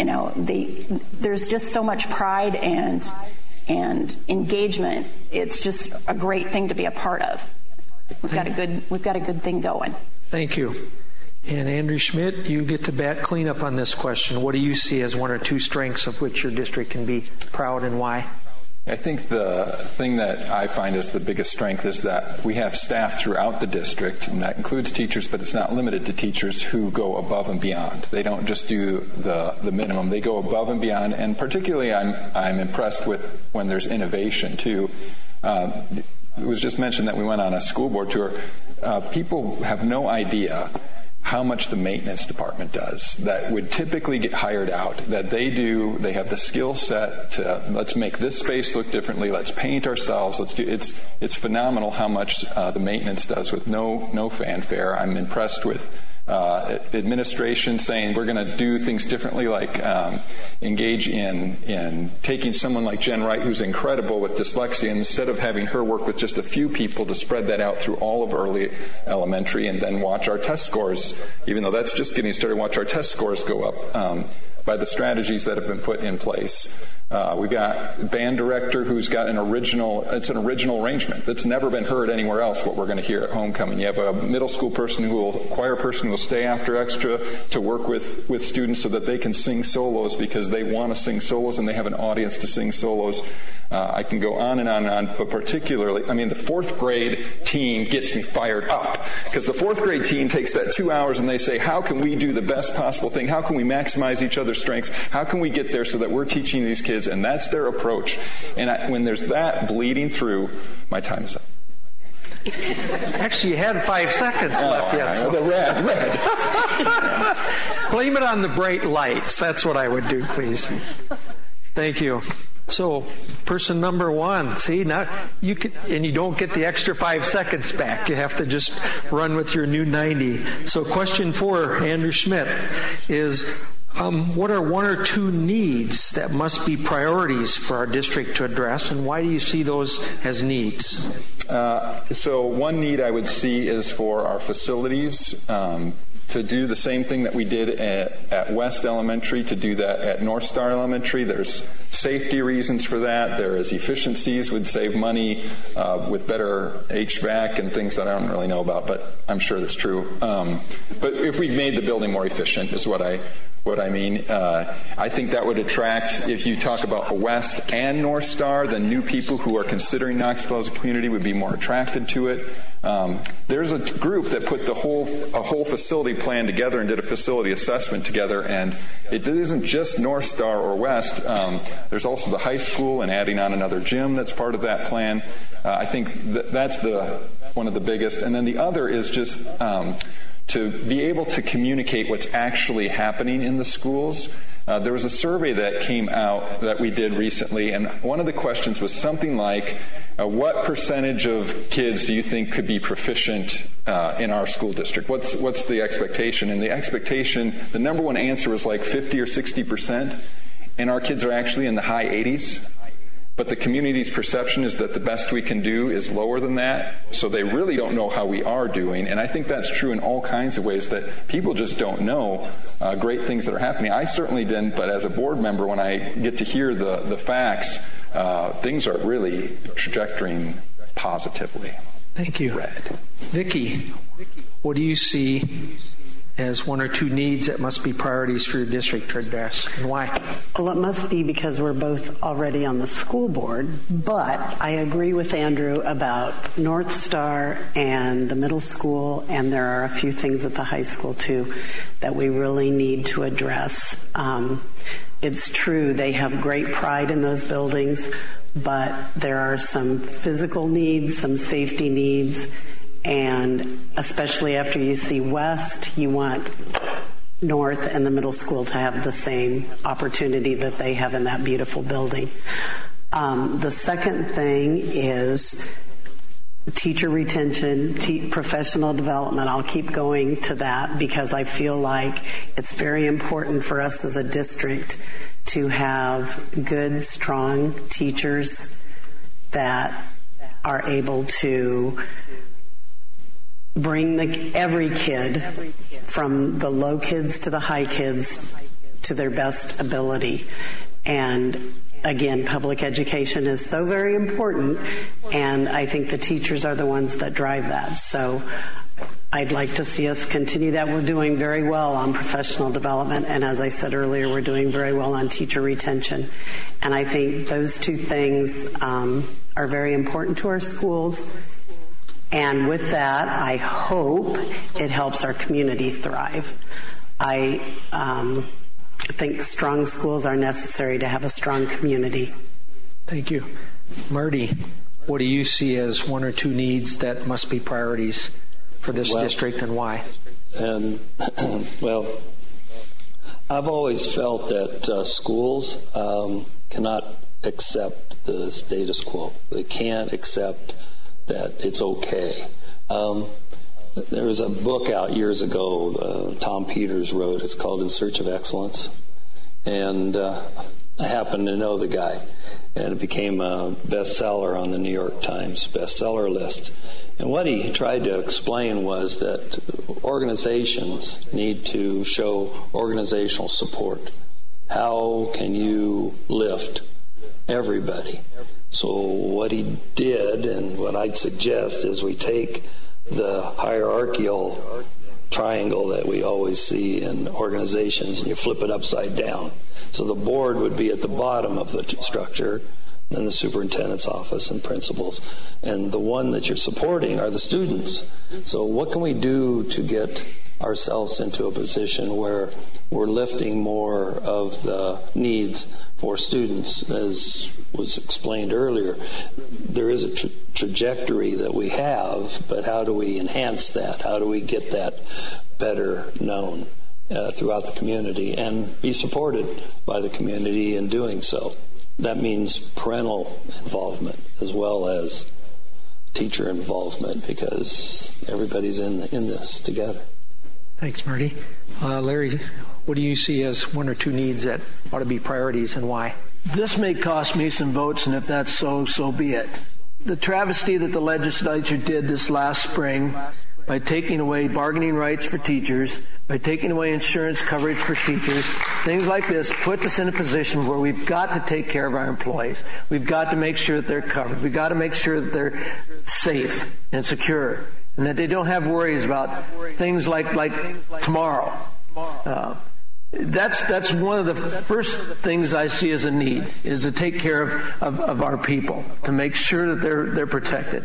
There's just so much pride and engagement. It's just a great thing to be a part of. We've got a good thing going. Thank you. And Andrew Schmidt, you get to bat cleanup on this question. What do you see as one or two strengths of which your district can be proud, and why? I think the thing that I find is the biggest strength is that we have staff throughout the district, and that includes teachers, but it's not limited to teachers, who go above and beyond. They don't just do the minimum. They go above and beyond, and particularly I'm impressed with when there's innovation, too. It was just mentioned that we went on a school board tour. People have no idea how much the maintenance department does that would typically get hired out, that they have the skill set to, let's make this space look differently, let's paint ourselves, it's phenomenal how much the maintenance does with no fanfare. I'm impressed with administration saying we're going to do things differently, like engage in taking someone like Jen Wright, who's incredible with dyslexia, and instead of having her work with just a few people, to spread that out through all of early elementary, and then watch our test scores, even though that's just getting started, watch our test scores go up by the strategies that have been put in place. We've got a band director who's got an original arrangement that's never been heard anywhere else, what we're going to hear at homecoming. You have a middle school choir person who will stay after extra to work with students so that they can sing solos because they want to sing solos and they have an audience to sing solos. I can go on and on and on, but particularly, the fourth grade team gets me fired up, because the fourth grade team takes that 2 hours and they say, how can we do the best possible thing? How can we maximize each other's strengths? How can we get there so that we're teaching these kids? And that's their approach. And when there's that bleeding through, my time is up. Actually, you had 5 seconds left yet. So. The red. Blame it on the bright lights. That's what I would do, please. Thank you. So, person number one, see, now you can, and you don't get the extra 5 seconds back. You have to just run with your new 90. So, question 4, Andrew Schmidt, is what are one or two needs that must be priorities for our district to address, and why do you see those as needs? So one need I would see is for our facilities to do the same thing that we did at West Elementary, to do that at North Star Elementary. There's safety reasons for that. There is efficiencies, would save money with better HVAC and things that I don't really know about, but I'm sure that's true. But if we made the building more efficient is what I mean. I think that would attract, if you talk about West and North Star, then new people who are considering Knoxville as a community would be more attracted to it. There's a group that put a whole facility plan together and did a facility assessment together, and it isn't just North Star or West. There's also the high school and adding on another gym that's part of that plan. I think that's one of the biggest. And then the other is just to be able to communicate what's actually happening in the schools. There was a survey that came out that we did recently, and one of the questions was something like, what percentage of kids do you think could be proficient in our school district? What's the expectation? And the expectation, the number one answer was like 50 or 60%, and our kids are actually in the high 80s. But the community's perception is that the best we can do is lower than that, so they really don't know how we are doing. And I think that's true in all kinds of ways, that people just don't know great things that are happening. I certainly didn't, but as a board member, when I get to hear the facts, things are really trajectorying positively. Thank you. Red. Vicki, what do you see as one or two needs that must be priorities for your district to address, and why? Well, it must be because we're both already on the school board, but I agree with Andrew about North Star and the middle school, and there are a few things at the high school too that we really need to address. It's true, they have great pride in those buildings, but there are some physical needs, some safety needs, and especially after you see West, you want North and the middle school to have the same opportunity that they have in that beautiful building. The second thing is teacher retention, professional development. I'll keep going to that because I feel like it's very important for us as a district to have good, strong teachers that are able to bring every kid, from the low kids to the high kids, to their best ability. And again, public education is so very important, and I think the teachers are the ones that drive that. So I'd like to see us continue that. We're doing very well on professional development, and as I said earlier, we're doing very well on teacher retention. And I think those two things are very important to our schools. And with that, I hope it helps our community thrive. I think strong schools are necessary to have a strong community. Thank you. Marty, what do you see as one or two needs that must be priorities for this district, and why? Well, I've always felt that schools cannot accept the status quo. They can't accept that it's okay. There was a book out years ago, Tom Peters wrote. It's called In Search of Excellence. And I happen to know the guy. And it became a bestseller on the New York Times bestseller list. And what he tried to explain was that organizations need to show organizational support. How can you lift everybody? So what he did, and what I'd suggest, is we take the hierarchical triangle that we always see in organizations, and you flip it upside down. So the board would be at the bottom of the structure, then the superintendent's office and principals, and the one that you're supporting are the students. So what can we do to get ourselves into a position where we're lifting more of the needs for students? As was explained earlier, there is a trajectory that we have, but how do we enhance that? How do we get that better known throughout the community and be supported by the community in doing so? That means parental involvement as well as teacher involvement, because everybody's in this together. Thanks, Marty. Larry, what do you see as one or two needs that ought to be priorities, and why? This may cost me some votes, and if that's so, so be it. The travesty that the legislature did this last spring by taking away bargaining rights for teachers, by taking away insurance coverage for teachers, things like this puts us in a position where we've got to take care of our employees. We've got to make sure that they're covered. We've got to make sure that they're safe and secure, and that they don't have worries about things like tomorrow. That's one of the first things I see as a need, is to take care of our people, to make sure that they're protected.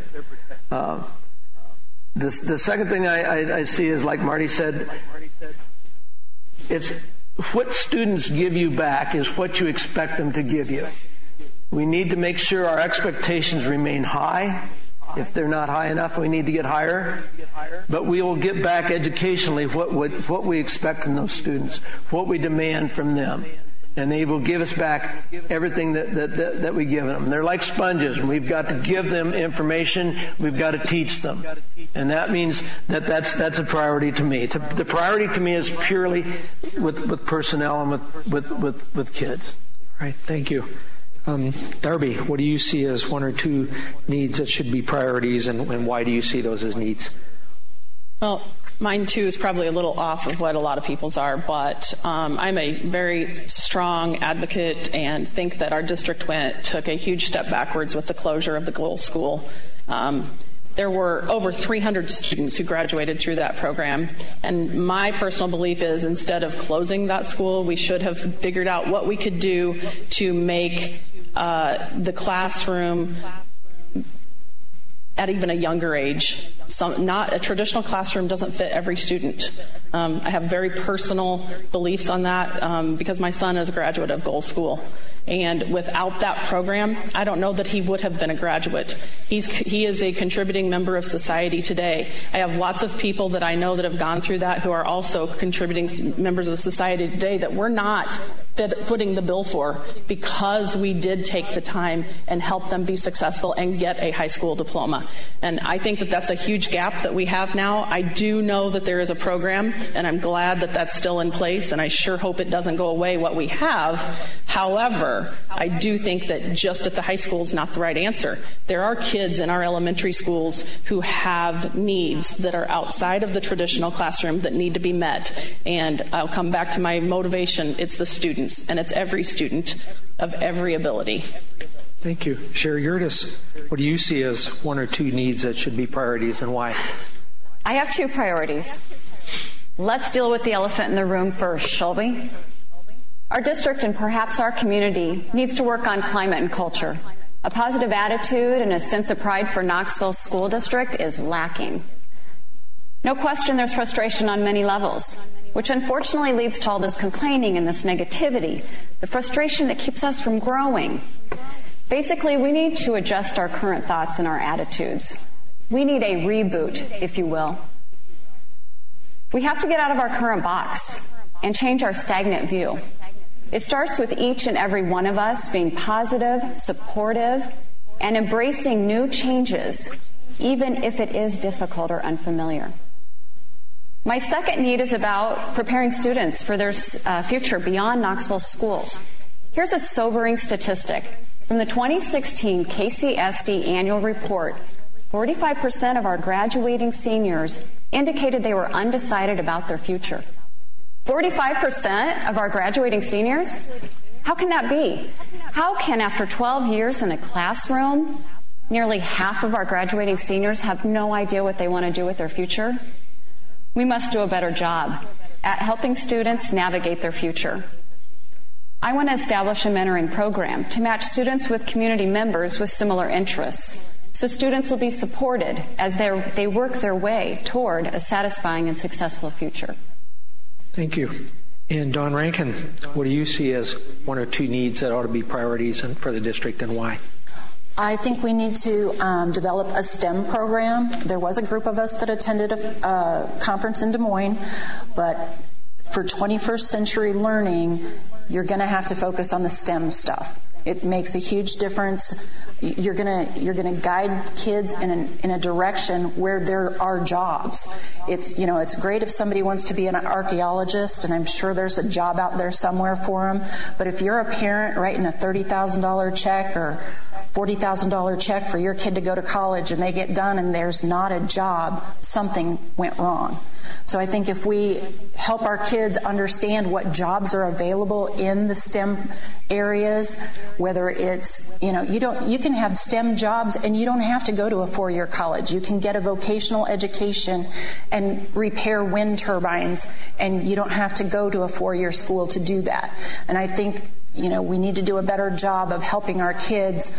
The second thing I see is, like Marty said, it's what students give you back is what you expect them to give you. We need to make sure our expectations remain high. If they're not high enough, we need to get higher. But we will get back educationally what we expect from those students, what we demand from them. And they will give us back everything that we give them. They're like sponges, and we've got to give them information. We've got to teach them. And that means that's a priority to me. The priority to me is purely with personnel and with kids. Right, thank you. Darby, what do you see as one or two needs that should be priorities, and why do you see those as needs? Well, mine too is probably a little off of what a lot of people's are, but I'm a very strong advocate and think that our district took a huge step backwards with the closure of the Global School. there were over 300 students who graduated through that program. And my personal belief is instead of closing that school, we should have figured out what we could do to make the classroom at even a younger age. Not a traditional classroom doesn't fit every student. I have very personal beliefs on that because my son is a graduate of Gold School. And without that program, I don't know that he would have been a graduate. He is a contributing member of society today. I have lots of people that I know that have gone through that who are also contributing members of society today that we're not footing the bill for because we did take the time and help them be successful and get a high school diploma. And I think that that's a huge gap that we have now. I do know that there is a program, and I'm glad that that's still in place, and I sure hope it doesn't go away what we have. However, I do think that just at the high school is not the right answer. There are kids in our elementary schools who have needs that are outside of the traditional classroom that need to be met. And I'll come back to my motivation. It's the students, and it's every student of every ability. Thank you. Sherry Yurtis, what do you see as one or two needs that should be priorities and why? I have two priorities. Let's deal with the elephant in the room first, shall we? Our district and perhaps our community needs to work on climate and culture. A positive attitude and a sense of pride for Knoxville School District is lacking. No question there's frustration on many levels, which unfortunately leads to all this complaining and this negativity, the frustration that keeps us from growing. Basically, we need to adjust our current thoughts and our attitudes. We need a reboot, if you will. We have to get out of our current box and change our stagnant view. It starts with each and every one of us being positive, supportive, and embracing new changes, even if it is difficult or unfamiliar. My second need is about preparing students for their future beyond Knoxville schools. Here's a sobering statistic. From the 2016 KCSD annual report, 45% of our graduating seniors indicated they were undecided about their future. 45% of our graduating seniors? How can that be? How can, after 12 years in a classroom, nearly half of our graduating seniors have no idea what they want to do with their future? We must do a better job at helping students navigate their future. I want to establish a mentoring program to match students with community members with similar interests, so students will be supported as they work their way toward a satisfying and successful future. Thank you. And Dawn Rankin, what do you see as one or two needs that ought to be priorities for the district and why? I think we need to develop a STEM program. There was a group of us that attended a conference in Des Moines, but for 21st century learning, you're going to have to focus on the STEM stuff. It makes a huge difference. You're gonna guide kids in a direction where there are jobs. It's great if somebody wants to be an archaeologist, and I'm sure there's a job out there somewhere for them. But if you're a parent writing a $30,000 check or $40,000 check for your kid to go to college and they get done and there's not a job, something went wrong. So I think if we help our kids understand what jobs are available in the STEM areas, whether it's, you can have STEM jobs and you don't have to go to a 4-year college. You can get a vocational education and repair wind turbines, and you don't have to go to a 4-year school to do that. And I think, we need to do a better job of helping our kids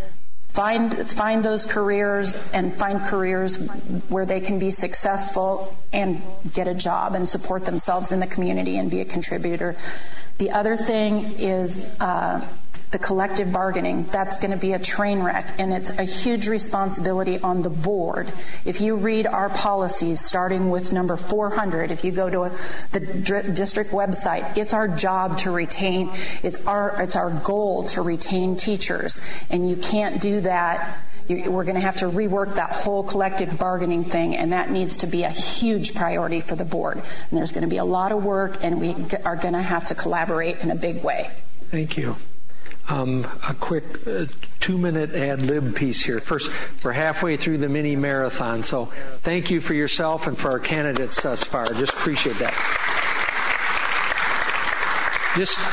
find those careers and find careers where they can be successful and get a job and support themselves in the community and be a contributor. The other thing is the collective bargaining. That's going to be a train wreck, and it's a huge responsibility on the board. If you read our policies, starting with number 400, if you go to the district website, it's our job to retain, it's our goal to retain teachers, and you can't do that. We're going to have to rework that whole collective bargaining thing, and that needs to be a huge priority for the board. And there's going to be a lot of work, and we are going to have to collaborate in a big way. Thank you. A quick 2-minute ad-lib piece here. First, we're halfway through the mini marathon, so thank you for yourself and for our candidates thus far. Just appreciate that.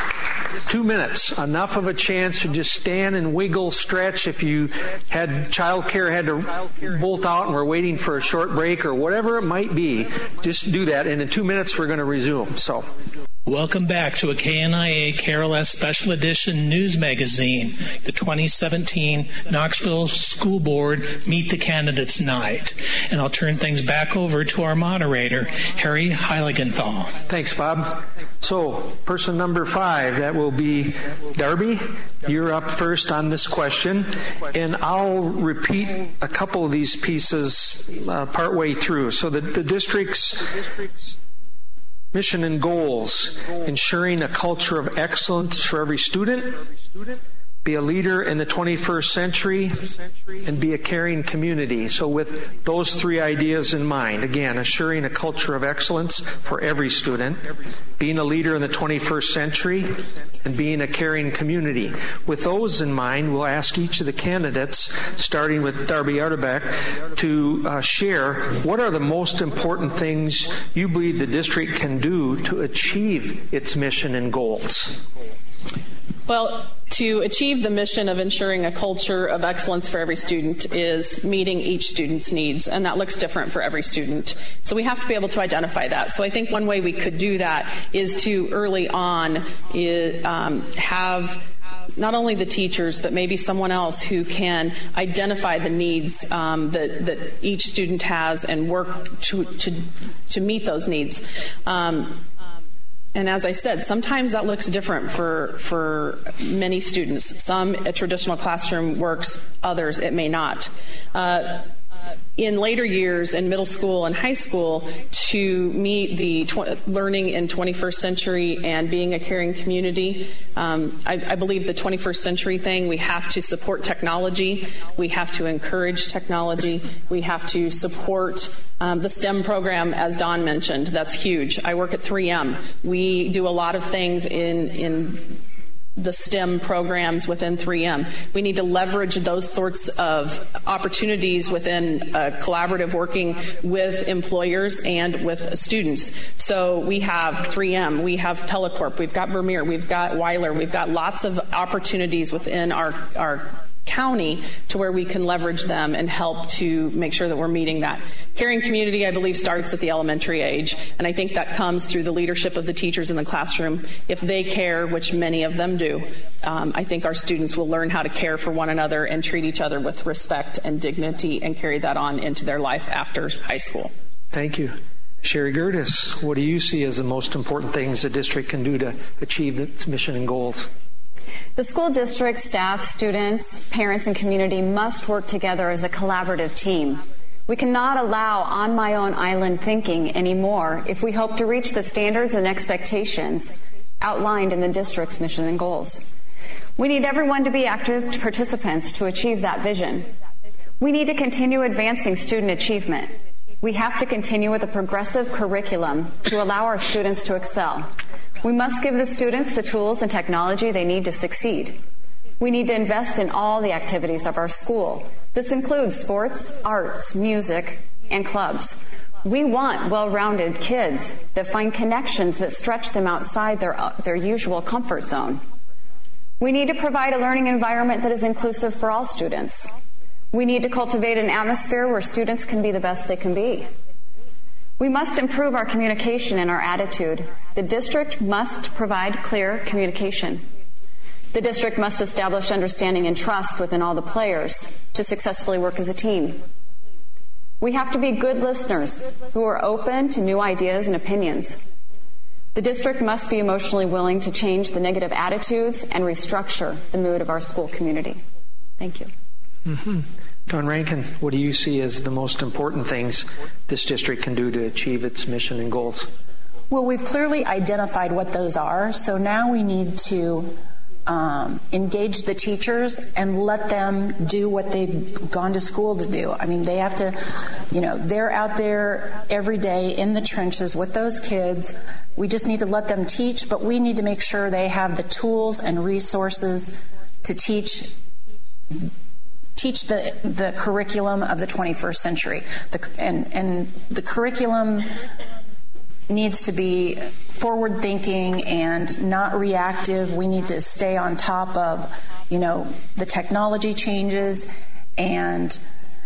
2 minutes, enough of a chance to just stand and wiggle, stretch. If you had childcare, had to bolt out and we're waiting for a short break or whatever it might be, just do that. And in 2 minutes, we're going to resume. So. Welcome back to a KNIA KRLS Special Edition News Magazine, the 2017 Knoxville School Board Meet the Candidates Night. And I'll turn things back over to our moderator, Harry Heiligenthal. Thanks, Bob. So, person number 5, that will be Darby. You're up first on this question, and I'll repeat a couple of these pieces partway through. So the district's mission and goals: ensuring a culture of excellence for every student, be a leader in the 21st century, and be a caring community. So with those 3 ideas in mind, again, assuring a culture of excellence for every student, being a leader in the 21st century, and being a caring community. With those in mind, we'll ask each of the candidates, starting with Darby Artebeck, to share what are the most important things you believe the district can do to achieve its mission and goals. Well, to achieve the mission of ensuring a culture of excellence for every student is meeting each student's needs, and that looks different for every student. So we have to be able to identify that. So I think one way we could do that is to early on have not only the teachers, but maybe someone else who can identify the needs that each student has and work to meet those needs. And as I said, sometimes that looks different for many students. Some a traditional classroom works, others it may not. In later years, in middle school and high school, to meet the learning in 21st century and being a caring community, I believe the 21st century thing, we have to support technology, we have to encourage technology, we have to support the STEM program, as Don mentioned. That's huge. I work at 3M. We do a lot of things in the STEM programs within 3M. We need to leverage those sorts of opportunities within collaborative working with employers and with students. So we have 3M, we have Pellicorp, we've got Vermeer, we've got Weiler, we've got lots of opportunities within our county to where we can leverage them and help to make sure that we're meeting that. Caring community, I believe, starts at the elementary age, and I think that comes through the leadership of the teachers in the classroom. If they care, which many of them do, I think our students will learn how to care for one another and treat each other with respect and dignity and carry that on into their life after high school. Thank you. Sherry Gertis, what do you see as the most important things the district can do to achieve its mission and goals? The school district, staff, students, parents, and community must work together as a collaborative team. We cannot allow on-my-own-island thinking anymore if we hope to reach the standards and expectations outlined in the district's mission and goals. We need everyone to be active participants to achieve that vision. We need to continue advancing student achievement. We have to continue with a progressive curriculum to allow our students to excel. We must give the students the tools and technology they need to succeed. We need to invest in all the activities of our school. This includes sports, arts, music, and clubs. We want well-rounded kids that find connections that stretch them outside their usual comfort zone. We need to provide a learning environment that is inclusive for all students. We need to cultivate an atmosphere where students can be the best they can be. We must improve our communication and our attitude. The district must provide clear communication. The district must establish understanding and trust within all the players to successfully work as a team. We have to be good listeners who are open to new ideas and opinions. The district must be emotionally willing to change the negative attitudes and restructure the mood of our school community. Thank you. Mm-hmm. Don Rankin, what do you see as the most important things this district can do to achieve its mission and goals? Well, we've clearly identified what those are, so now we need to engage the teachers and let them do what they've gone to school to do. I mean, they have to, they're out there every day in the trenches with those kids. We just need to let them teach, but we need to make sure they have the tools and resources to teach the curriculum of the 21st century. And the curriculum needs to be forward thinking and not reactive. We need to stay on top of, the technology changes and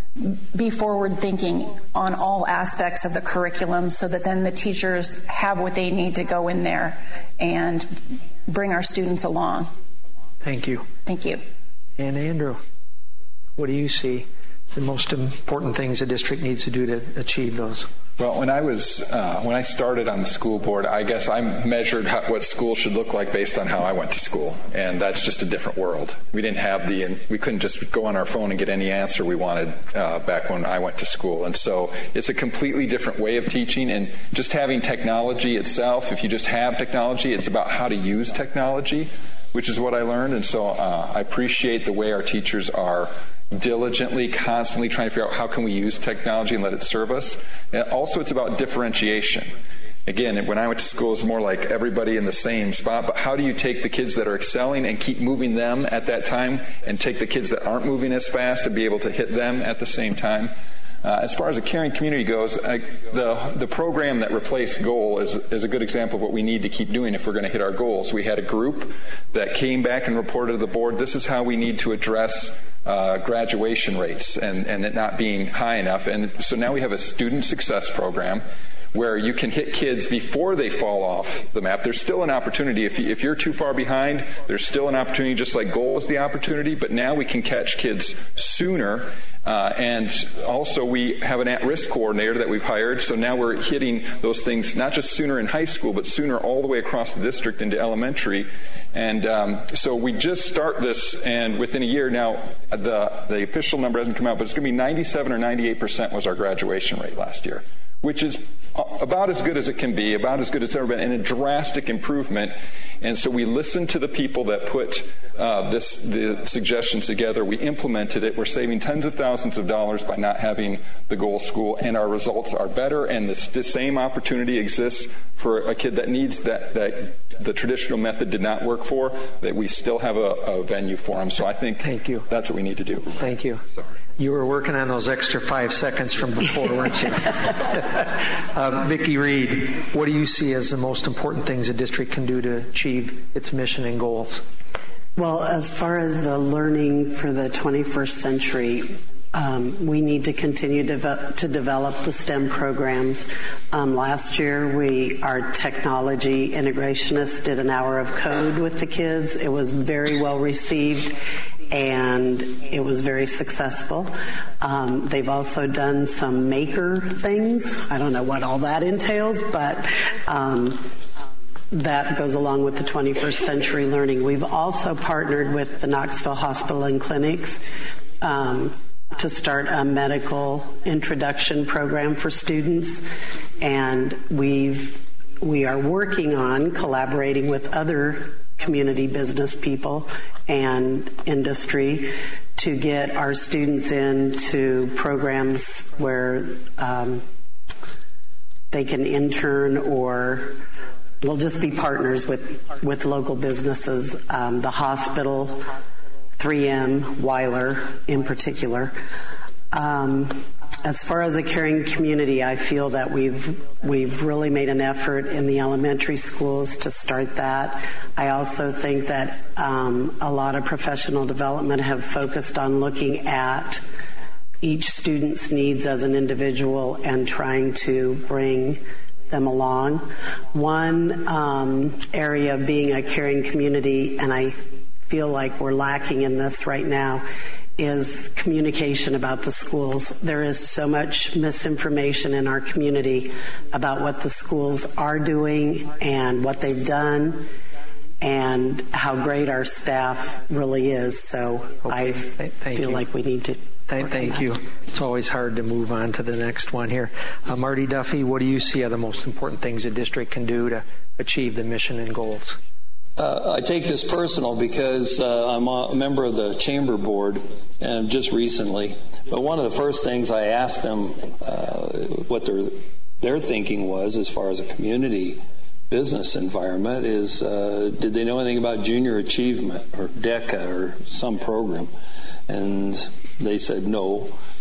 be forward thinking on all aspects of the curriculum so that then the teachers have what they need to go in there and bring our students along. Thank you. Thank you. And Andrew, what do you see as the most important things the district needs to do to achieve those? Well, when I started on the school board, I guess I measured what school should look like based on how I went to school, and that's just a different world. We didn't have we couldn't just go on our phone and get any answer we wanted back when I went to school, and so it's a completely different way of teaching. And just having technology itself, if you just have technology, it's about how to use technology, which is what I learned. And so I appreciate the way our teachers are diligently, constantly trying to figure out how can we use technology and let it serve us. And also, it's about differentiation. Again, when I went to school, it's more like everybody in the same spot, but how do you take the kids that are excelling and keep moving them at that time and take the kids that aren't moving as fast and be able to hit them at the same time? As far as the caring community goes, the program that replaced GOAL is a good example of what we need to keep doing if we're going to hit our goals. We had a group that came back and reported to the board, this is how we need to address graduation rates and it not being high enough. And so now we have a student success program where you can hit kids before they fall off the map. There's still an opportunity. If you're too far behind, there's still an opportunity, just like GOAL is the opportunity, but now we can catch kids sooner. And also we have an at-risk coordinator that we've hired, so now we're hitting those things not just sooner in high school, but sooner all the way across the district into elementary. And so we just start this, and within a year now, the official number hasn't come out, but it's going to be 97 or 98% was our graduation rate last year, which is about as good as it can be, about as good as it's ever been, and a drastic improvement. And so we listened to the people that put the suggestions together. We implemented it. We're saving tens of thousands of dollars by not having the GOAL school, and our results are better. And the same opportunity exists for a kid that needs that the traditional method did not work for, that we still have a venue for them. So I think that's what we need to do. Thank you. Sorry. You were working on those extra 5 seconds from before, weren't you? Vicki Reed, what do you see as the most important things a district can do to achieve its mission and goals? Well, as far as the learning for the 21st century, we need to continue to develop the STEM programs. Last year, our technology integrationists did an hour of code with the kids. It was very well received, and it was very successful. They've also done some maker things. I don't know what all that entails, but that goes along with the 21st century learning. We've also partnered with the Knoxville Hospital and Clinics to start a medical introduction program for students, and we are working on collaborating with other community business people and industry to get our students into programs where they can intern, or we'll just be partners with local businesses, the hospital, 3M, Weiler in particular. As far as a caring community, I feel that we've really made an effort in the elementary schools to start that. I also think that a lot of professional development have focused on looking at each student's needs as an individual and trying to bring them along. One area of being a caring community, and I feel like we're lacking in this right now, is communication about the schools. There is so much misinformation in our community about what the schools are doing and what they've done and how great our staff really is. So I feel like we need to Thank you. It's always hard to move on to the next one here. Marty Duffy, what do you see are the most important things a district can do to achieve the mission and goals? I take this personal because I'm a member of the chamber board just recently. But one of the first things I asked them what their thinking was as far as a community business environment is, did they know anything about junior achievement or DECA or some program? And they said no.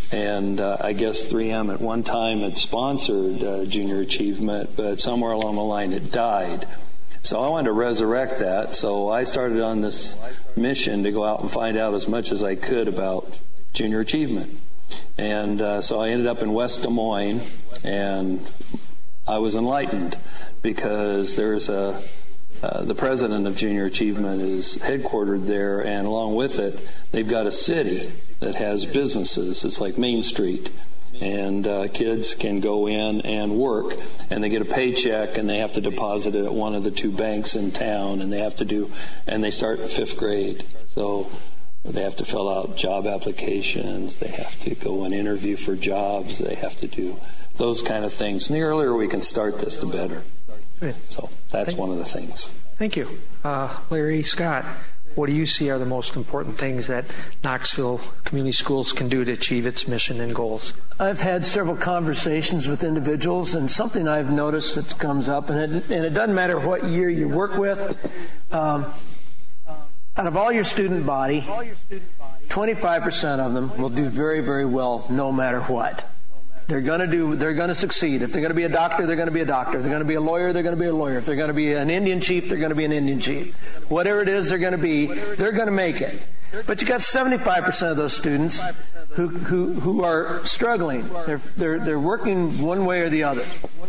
And I guess 3M at one time had sponsored Junior Achievement, but somewhere along the line it died. So I wanted to resurrect that. So I started on this mission to go out and find out as much as I could about Junior Achievement. And so I ended up in West Des Moines, and I was enlightened because there's the president of Junior Achievement is headquartered there, and along with it, they've got a city that has businesses. It's like Main Street. And kids can go in and work, and they get a paycheck, and they have to deposit it at one of the 2 banks in town, and they start in 5th grade. So they have to fill out job applications. They have to go and interview for jobs. They have to do those kind of things. And the earlier we can start this, the better. So that's one of the things. Thank you. Larry, Scott, what do you see are the most important things that Knoxville Community Schools can do to achieve its mission and goals? I've had several conversations with individuals, and something I've noticed that comes up, and it doesn't matter what year you work with, out of all your student body, 25% of them will do very, very well no matter what. They're going to succeed. If they're going to be a doctor, they're going to be a doctor. If they're going to be a lawyer, they're going to be a lawyer. If they're going to be an Indian chief, they're going to be an Indian chief. Whatever it is they're going to be, they're going to make it. But you got 75% of those students who are struggling. They're working one way or the other.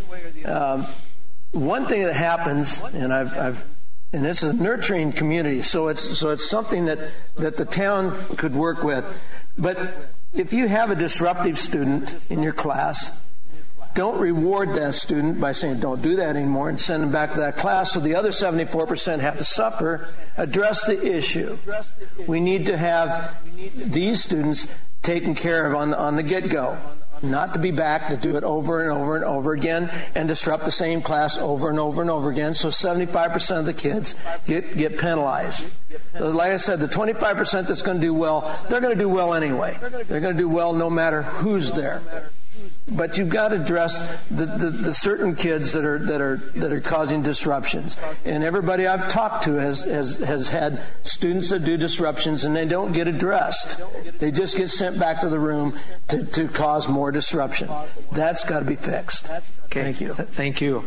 One thing that happens, and and this is a nurturing community, so it's something that the town could work with. But if you have a disruptive student in your class, don't reward that student by saying, don't do that anymore, and send them back to that class so the other 74% have to suffer. Address the issue. We need to have these students taken care of on the get-go. Not to be back to do it over and over and over again and disrupt the same class over and over and over again. So 75% of the kids get penalized. Like I said, the 25% that's going to do well, they're going to do well anyway. They're going to do well no matter who's there. But you've got to address the certain kids that are causing disruptions. And everybody I've talked to has had students that do disruptions, and they don't get addressed. They just get sent back to the room to cause more disruption. That's got to be fixed. Okay. Thank you. Thank you.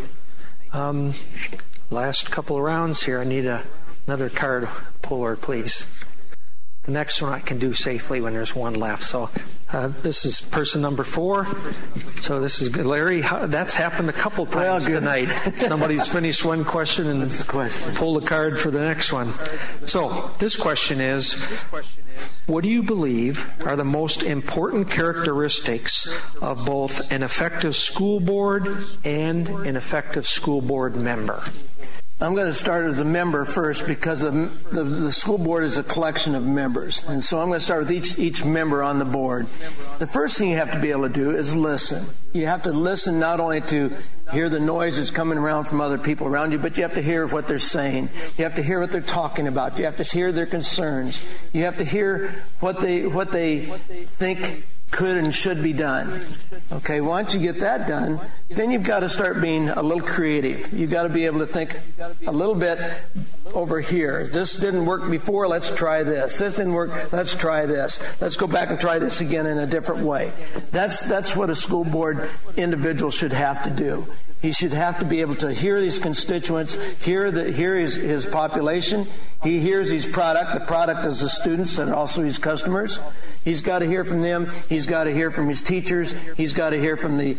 Last couple of rounds here. I need another card puller, please. The next one I can do safely when there's one left. So this is person number 4. So this is good. Larry, that's happened a couple times tonight. Somebody's finished one question and pull the card for the next one. So this question is, what do you believe are the most important characteristics of both an effective school board and an effective school board member? I'm going to start as a member first because the school board is a collection of members. And so I'm going to start with each member on the board. The first thing you have to be able to do is listen. You have to listen not only to hear the noise that's coming around from other people around you, but you have to hear what they're saying. You have to hear what they're talking about. You have to hear their concerns. You have to hear what they think could and should be done. Okay, once you get that done, then you've got to start being a little creative. You've got to be able to think a little bit over here. This didn't work before, let's try this. This didn't work, let's try this. Let's go back and try this again in a different way. That's what a school board individual should have to do. He should have to be able to hear these constituents, hear his population. He hears his product. The product is the students and also his customers. He's got to hear from them. He's got to hear from his teachers. He's got to hear from the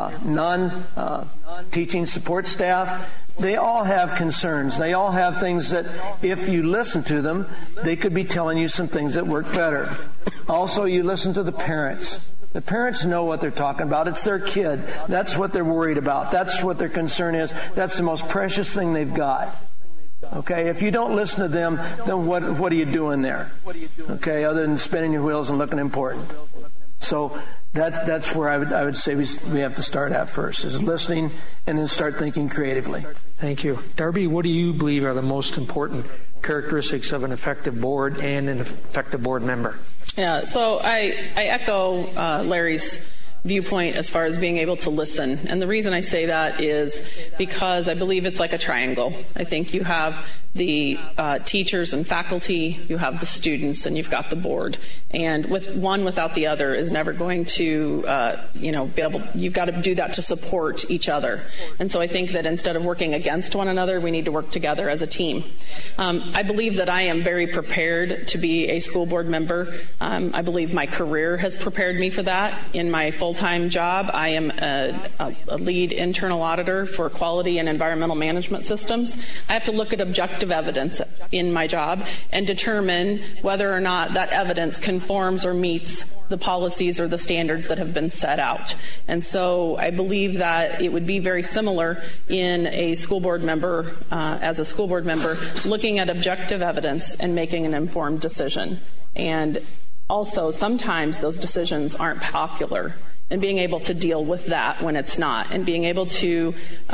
non-teaching support staff. They all have concerns. They all have things that, if you listen to them, they could be telling you some things that work better. Also, you listen to the parents. The parents know what they're talking about. It's their kid. That's what they're worried about. That's what their concern is. That's the most precious thing they've got. Okay, if you don't listen to them, then what are you doing there? Okay, other than spinning your wheels and looking important. So that's where I would say we have to start at first, is listening and then start thinking creatively. Thank you. Darby, what do you believe are the most important characteristics of an effective board and an effective board member? Yeah, so I echo Larry's viewpoint as far as being able to listen. And the reason I say that is because I believe it's like a triangle. I think you have the teachers and faculty, you have the students, and you've got the board. And with one without the other is never going to, be able. You've got to do that to support each other. And so I think that instead of working against one another, we need to work together as a team. I believe that I am very prepared to be a school board member. I believe my career has prepared me for that. In my full-time job, I am a lead internal auditor for quality and environmental management systems. I have to look at objective evidence in my job and determine whether or not that evidence conforms or meets the policies or the standards that have been set out. And so I believe that it would be very similar in a school board member, as a school board member, looking at objective evidence and making an informed decision. And also, sometimes those decisions aren't popular, and being able to deal with that when it's not, and being able to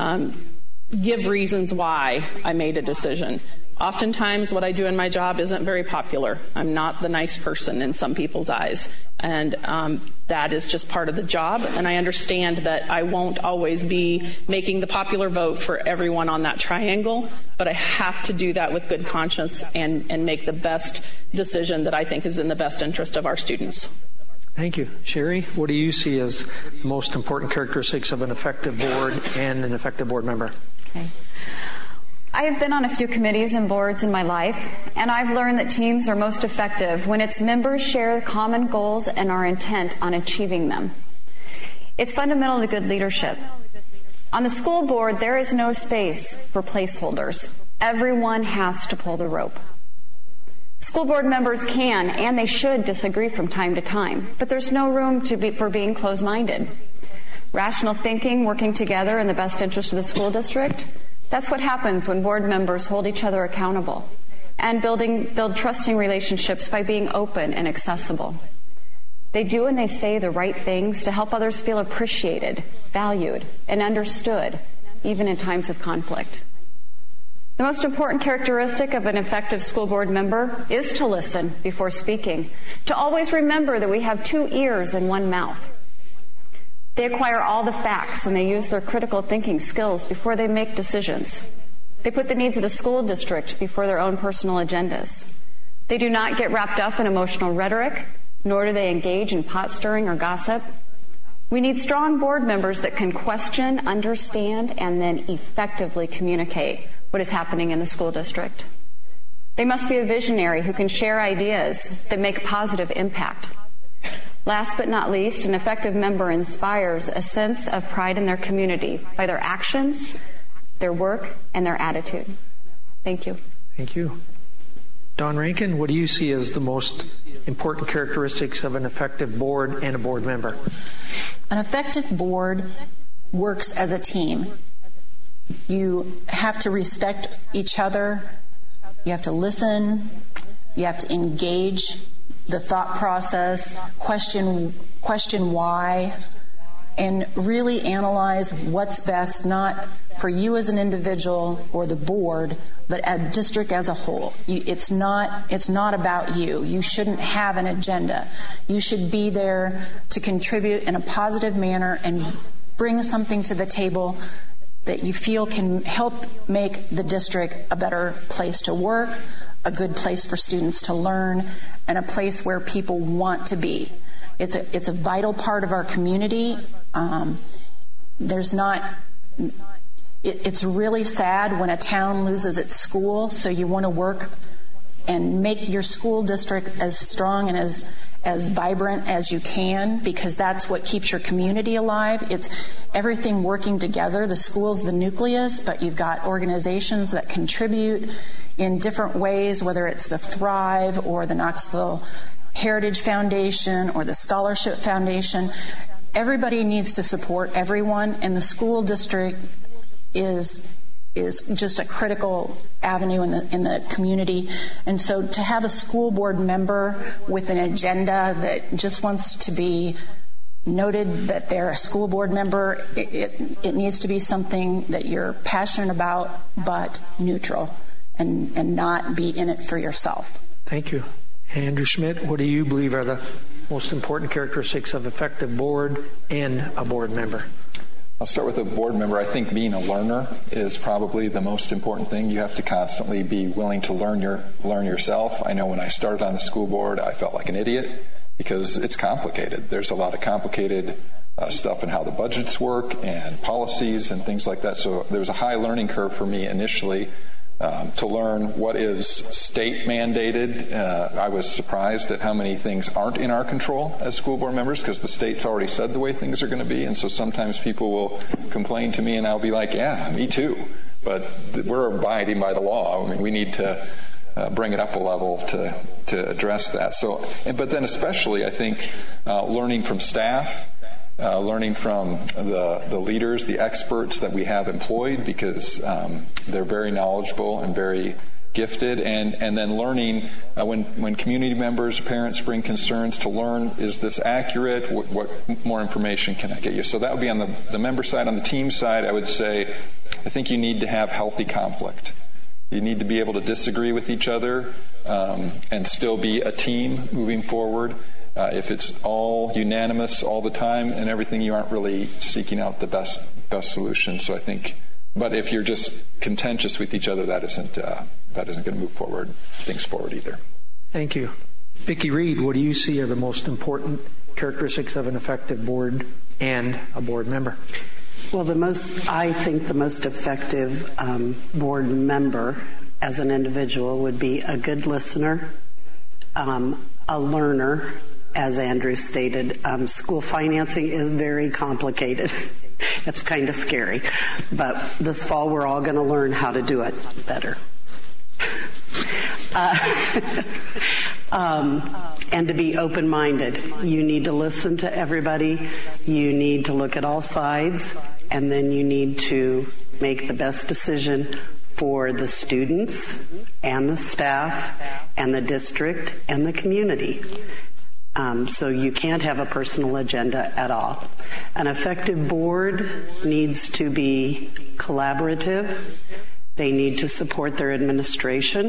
give reasons why I made a decision. Oftentimes, what I do in my job isn't very popular. I'm not the nice person in some people's eyes, and that is just part of the job. And I understand that I won't always be making the popular vote for everyone on that triangle, but I have to do that with good conscience and make the best decision that I think is in the best interest of our students. Thank you. Sherry, what do you see as the most important characteristics of an effective board and an effective board member? Okay. I have been on a few committees and boards in my life, and I've learned that teams are most effective when its members share common goals and are intent on achieving them. It's fundamental to good leadership. On the school board, there is no space for placeholders. Everyone has to pull the rope. School board members can and they should disagree from time to time, but there's no room for being closed-minded. Rational thinking, working together in the best interest of the school district, that's what happens when board members hold each other accountable and build trusting relationships by being open and accessible. They do and they say the right things to help others feel appreciated, valued, and understood, even in times of conflict. The most important characteristic of an effective school board member is to listen before speaking, to always remember that we have 2 ears and 1 mouth. They acquire all the facts and they use their critical thinking skills before they make decisions. They put the needs of the school district before their own personal agendas. They do not get wrapped up in emotional rhetoric, nor do they engage in pot stirring or gossip. We need strong board members that can question, understand, and then effectively communicate what is happening in the school district. They must be a visionary who can share ideas that make a positive impact. Last but not least, an effective member inspires a sense of pride in their community by their actions, their work, and their attitude. Thank you. Thank you. Don Rankin, what do you see as the most important characteristics of an effective board and a board member? An effective board works as a team. You have to respect each other. You have to listen. You have to engage the thought process, question why, and really analyze what's best, not for you as an individual or the board, but a district as a whole. It's not about you. You shouldn't have an agenda. You should be there to contribute in a positive manner and bring something to the table that you feel can help make the district a better place to work, a good place for students to learn, and a place where people want to be. It's a vital part of our community. It's really sad when a town loses its school, so you want to work and make your school district as strong and as vibrant as you can, because that's what keeps your community alive. It's everything working together. The school's the nucleus, but you've got organizations that contribute in different ways, whether it's the Thrive or the Knoxville Heritage Foundation or the Scholarship Foundation. Everybody needs to support everyone, and the school district is just a critical avenue in the community. And so to have a school board member with an agenda that just wants to be noted that they're a school board member, it needs to be something that you're passionate about but neutral and not be in it for yourself. Thank you. Andrew Schmidt, what do you believe are the most important characteristics of effective board and a board member? I'll start with a board member. I think being a learner is probably the most important thing. You have to constantly be willing to learn yourself. I know when I started on the school board, I felt like an idiot because it's complicated. There's a lot of complicated stuff in how the budgets work and policies and things like that. So there was a high learning curve for me initially to learn what is state mandated. I was surprised at how many things aren't in our control as school board members because the state's already said the way things are going to be. And so sometimes people will complain to me and I'll be like, yeah, me too. But we're abiding by the law. I mean, we need to bring it up a level to address that. So, but then especially I think learning from staff, learning from the leaders, the experts that we have employed because they're very knowledgeable and very gifted, and then learning when community members, parents bring concerns to learn, is this accurate? What more information can I get you? So that would be on the member side. On the team side, I would say I think you need to have healthy conflict. You need to be able to disagree with each other and still be a team moving forward. If it's all unanimous all the time and everything, you aren't really seeking out the best solution. So I think, but if you're just contentious with each other, that isn't going to move things forward either. Thank you. Vicki Reed, what do you see are the most important characteristics of an effective board and a board member? Well, I think the most effective board member as an individual would be a good listener, a learner. As Andrew stated, school financing is very complicated. It's kind of scary. But this fall, we're all going to learn how to do it better. And to be open-minded. You need to listen to everybody. You need to look at all sides. And then you need to make the best decision for the students and the staff and the district and the community. So you can't have a personal agenda at all. An effective board needs to be collaborative. They need to support their administration.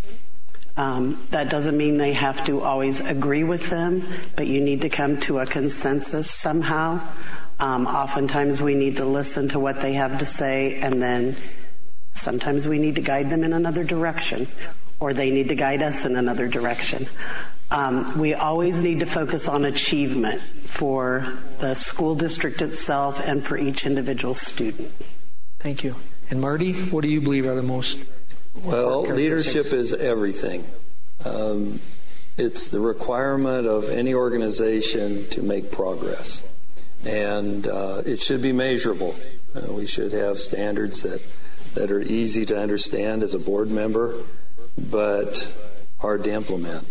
That doesn't mean they have to always agree with them, but you need to come to a consensus somehow. Oftentimes we need to listen to what they have to say, and then sometimes we need to guide them in another direction, or they need to guide us in another direction. We always need to focus on achievement for the school district itself and for each individual student. Thank you. And Marty, what do you believe are the most Well, leadership is everything. It's the requirement of any organization to make progress. And it should be measurable. We should have standards that are easy to understand as a board member, but hard to implement.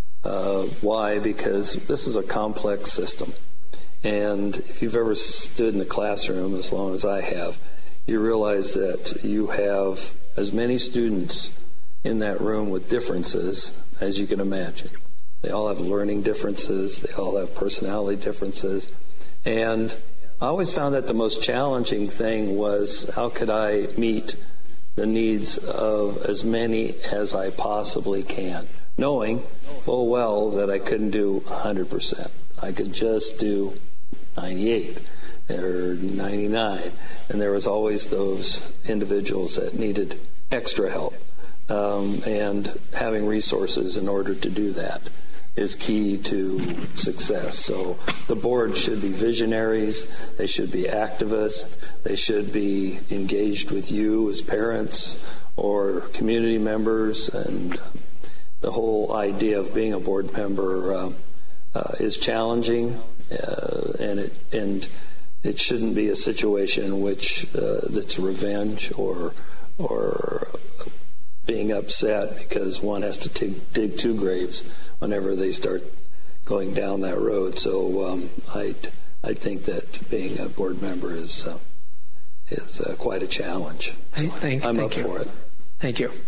Why? Because this is a complex system. And if you've ever stood in a classroom as long as I have, you realize that you have as many students in that room with differences as you can imagine. They all have learning differences. They all have personality differences. And I always found that the most challenging thing was how could I meet the needs of as many as I possibly can, knowing full well that I couldn't do 100%. I could just do 98 or 99. And there was always those individuals that needed extra help. And having resources in order to do that is key to success. So the board should be visionaries. They should be activists. They should be engaged with you as parents or community members. And the whole idea of being a board member is challenging, and it shouldn't be a situation in which that's revenge or being upset because one has to dig two graves whenever they start going down that road. So I think that being a board member is quite a challenge. So I'm up for it. Thank you.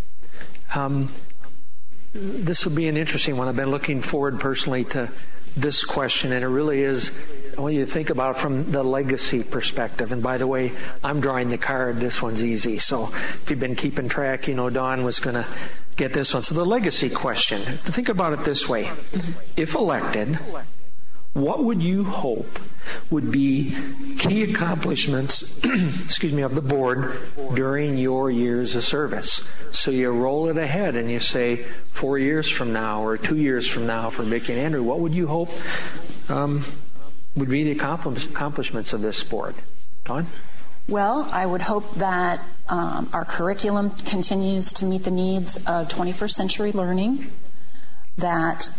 This will be an interesting one. I've been looking forward personally to this question, and it really is, I want you to think about it from the legacy perspective. And by the way, I'm drawing the card. This one's easy. So if you've been keeping track, you know Dawn was going to get this one. So the legacy question, think about it this way. If elected, what would you hope would be key accomplishments of the board during your years of service? So you roll it ahead and you say 4 years from now or 2 years from now for Vicki and Andrew, what would you hope would be the accomplishments of this board? Dawn? Well, I would hope that our curriculum continues to meet the needs of 21st century learning, that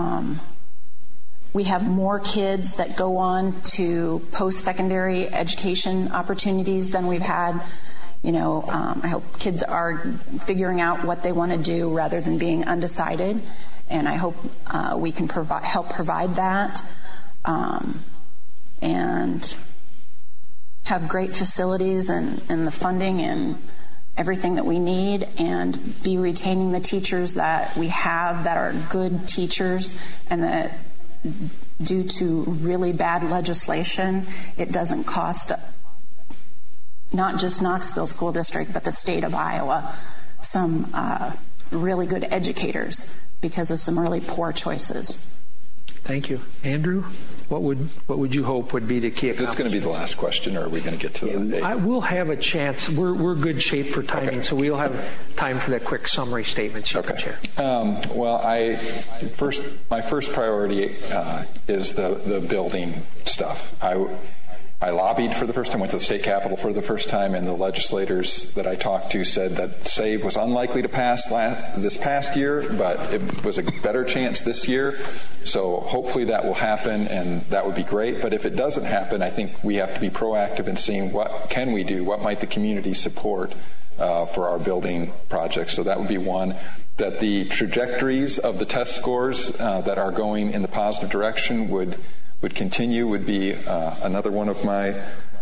we have more kids that go on to post-secondary education opportunities than we've had. I hope kids are figuring out what they want to do rather than being undecided, and I hope we can help provide that, and have great facilities and the funding and everything that we need, and be retaining the teachers that we have that are good teachers, and that due to really bad legislation, it doesn't cost not just Knoxville School District, but the state of Iowa some really good educators because of some really poor choices. Thank you. Andrew, what would you hope would be the key accomplishments? Is this going to be the last question, or are we going to get to the we'll have a chance. We're good shape for timing, okay. So we'll have time for that quick summary statement you can share. Well, my first priority is the building stuff. I lobbied for the first time, went to the state capitol for the first time, and the legislators that I talked to said that SAVE was unlikely to pass this past year, but it was a better chance this year. So hopefully that will happen, and that would be great. But if it doesn't happen, I think we have to be proactive in seeing what can we do, what might the community support for our building projects. So that would be one. That the trajectories of the test scores that are going in the positive direction would continue would be another one of my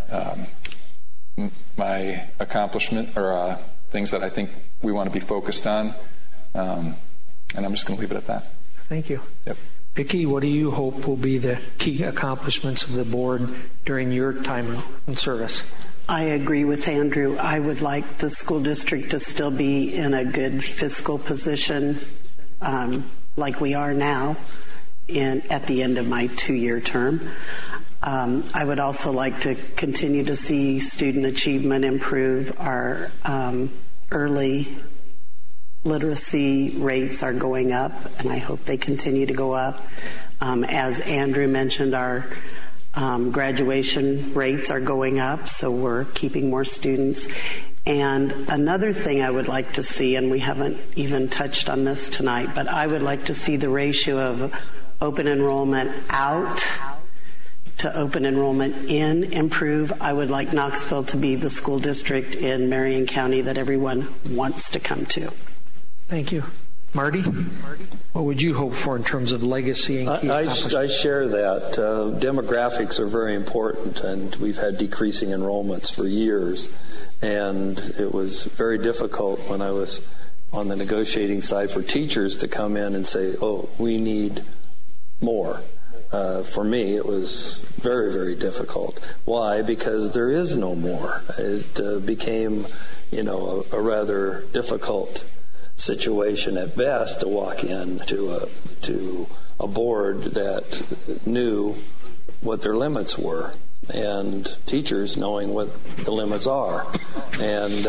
my accomplishment or things that I think we want to be focused on. And I'm just going to leave it at that. Thank you. Yep. Vicki, what do you hope will be the key accomplishments of the board during your time in service? I agree with Andrew. I would like the school district to still be in a good fiscal position like we are now at the end of my 2-year term. I would also like to continue to see student achievement improve. Our early literacy rates are going up, and I hope they continue to go up. As Andrew mentioned, our graduation rates are going up, so we're keeping more students. And another thing I would like to see, and we haven't even touched on this tonight, but I would like to see the ratio of open enrollment out to open enrollment in improve. I would like Knoxville to be the school district in Marion County that everyone wants to come to. Thank you. Marty, what would you hope for in terms of legacy and key accomplishments? I share that. Demographics are very important, and we've had decreasing enrollments for years. And it was very difficult when I was on the negotiating side for teachers to come in and say, oh, we need more. For me, it was very, very difficult. Why? Because there is no more. It became, a rather difficult situation at best to walk in to a board that knew what their limits were, and teachers knowing what the limits are. And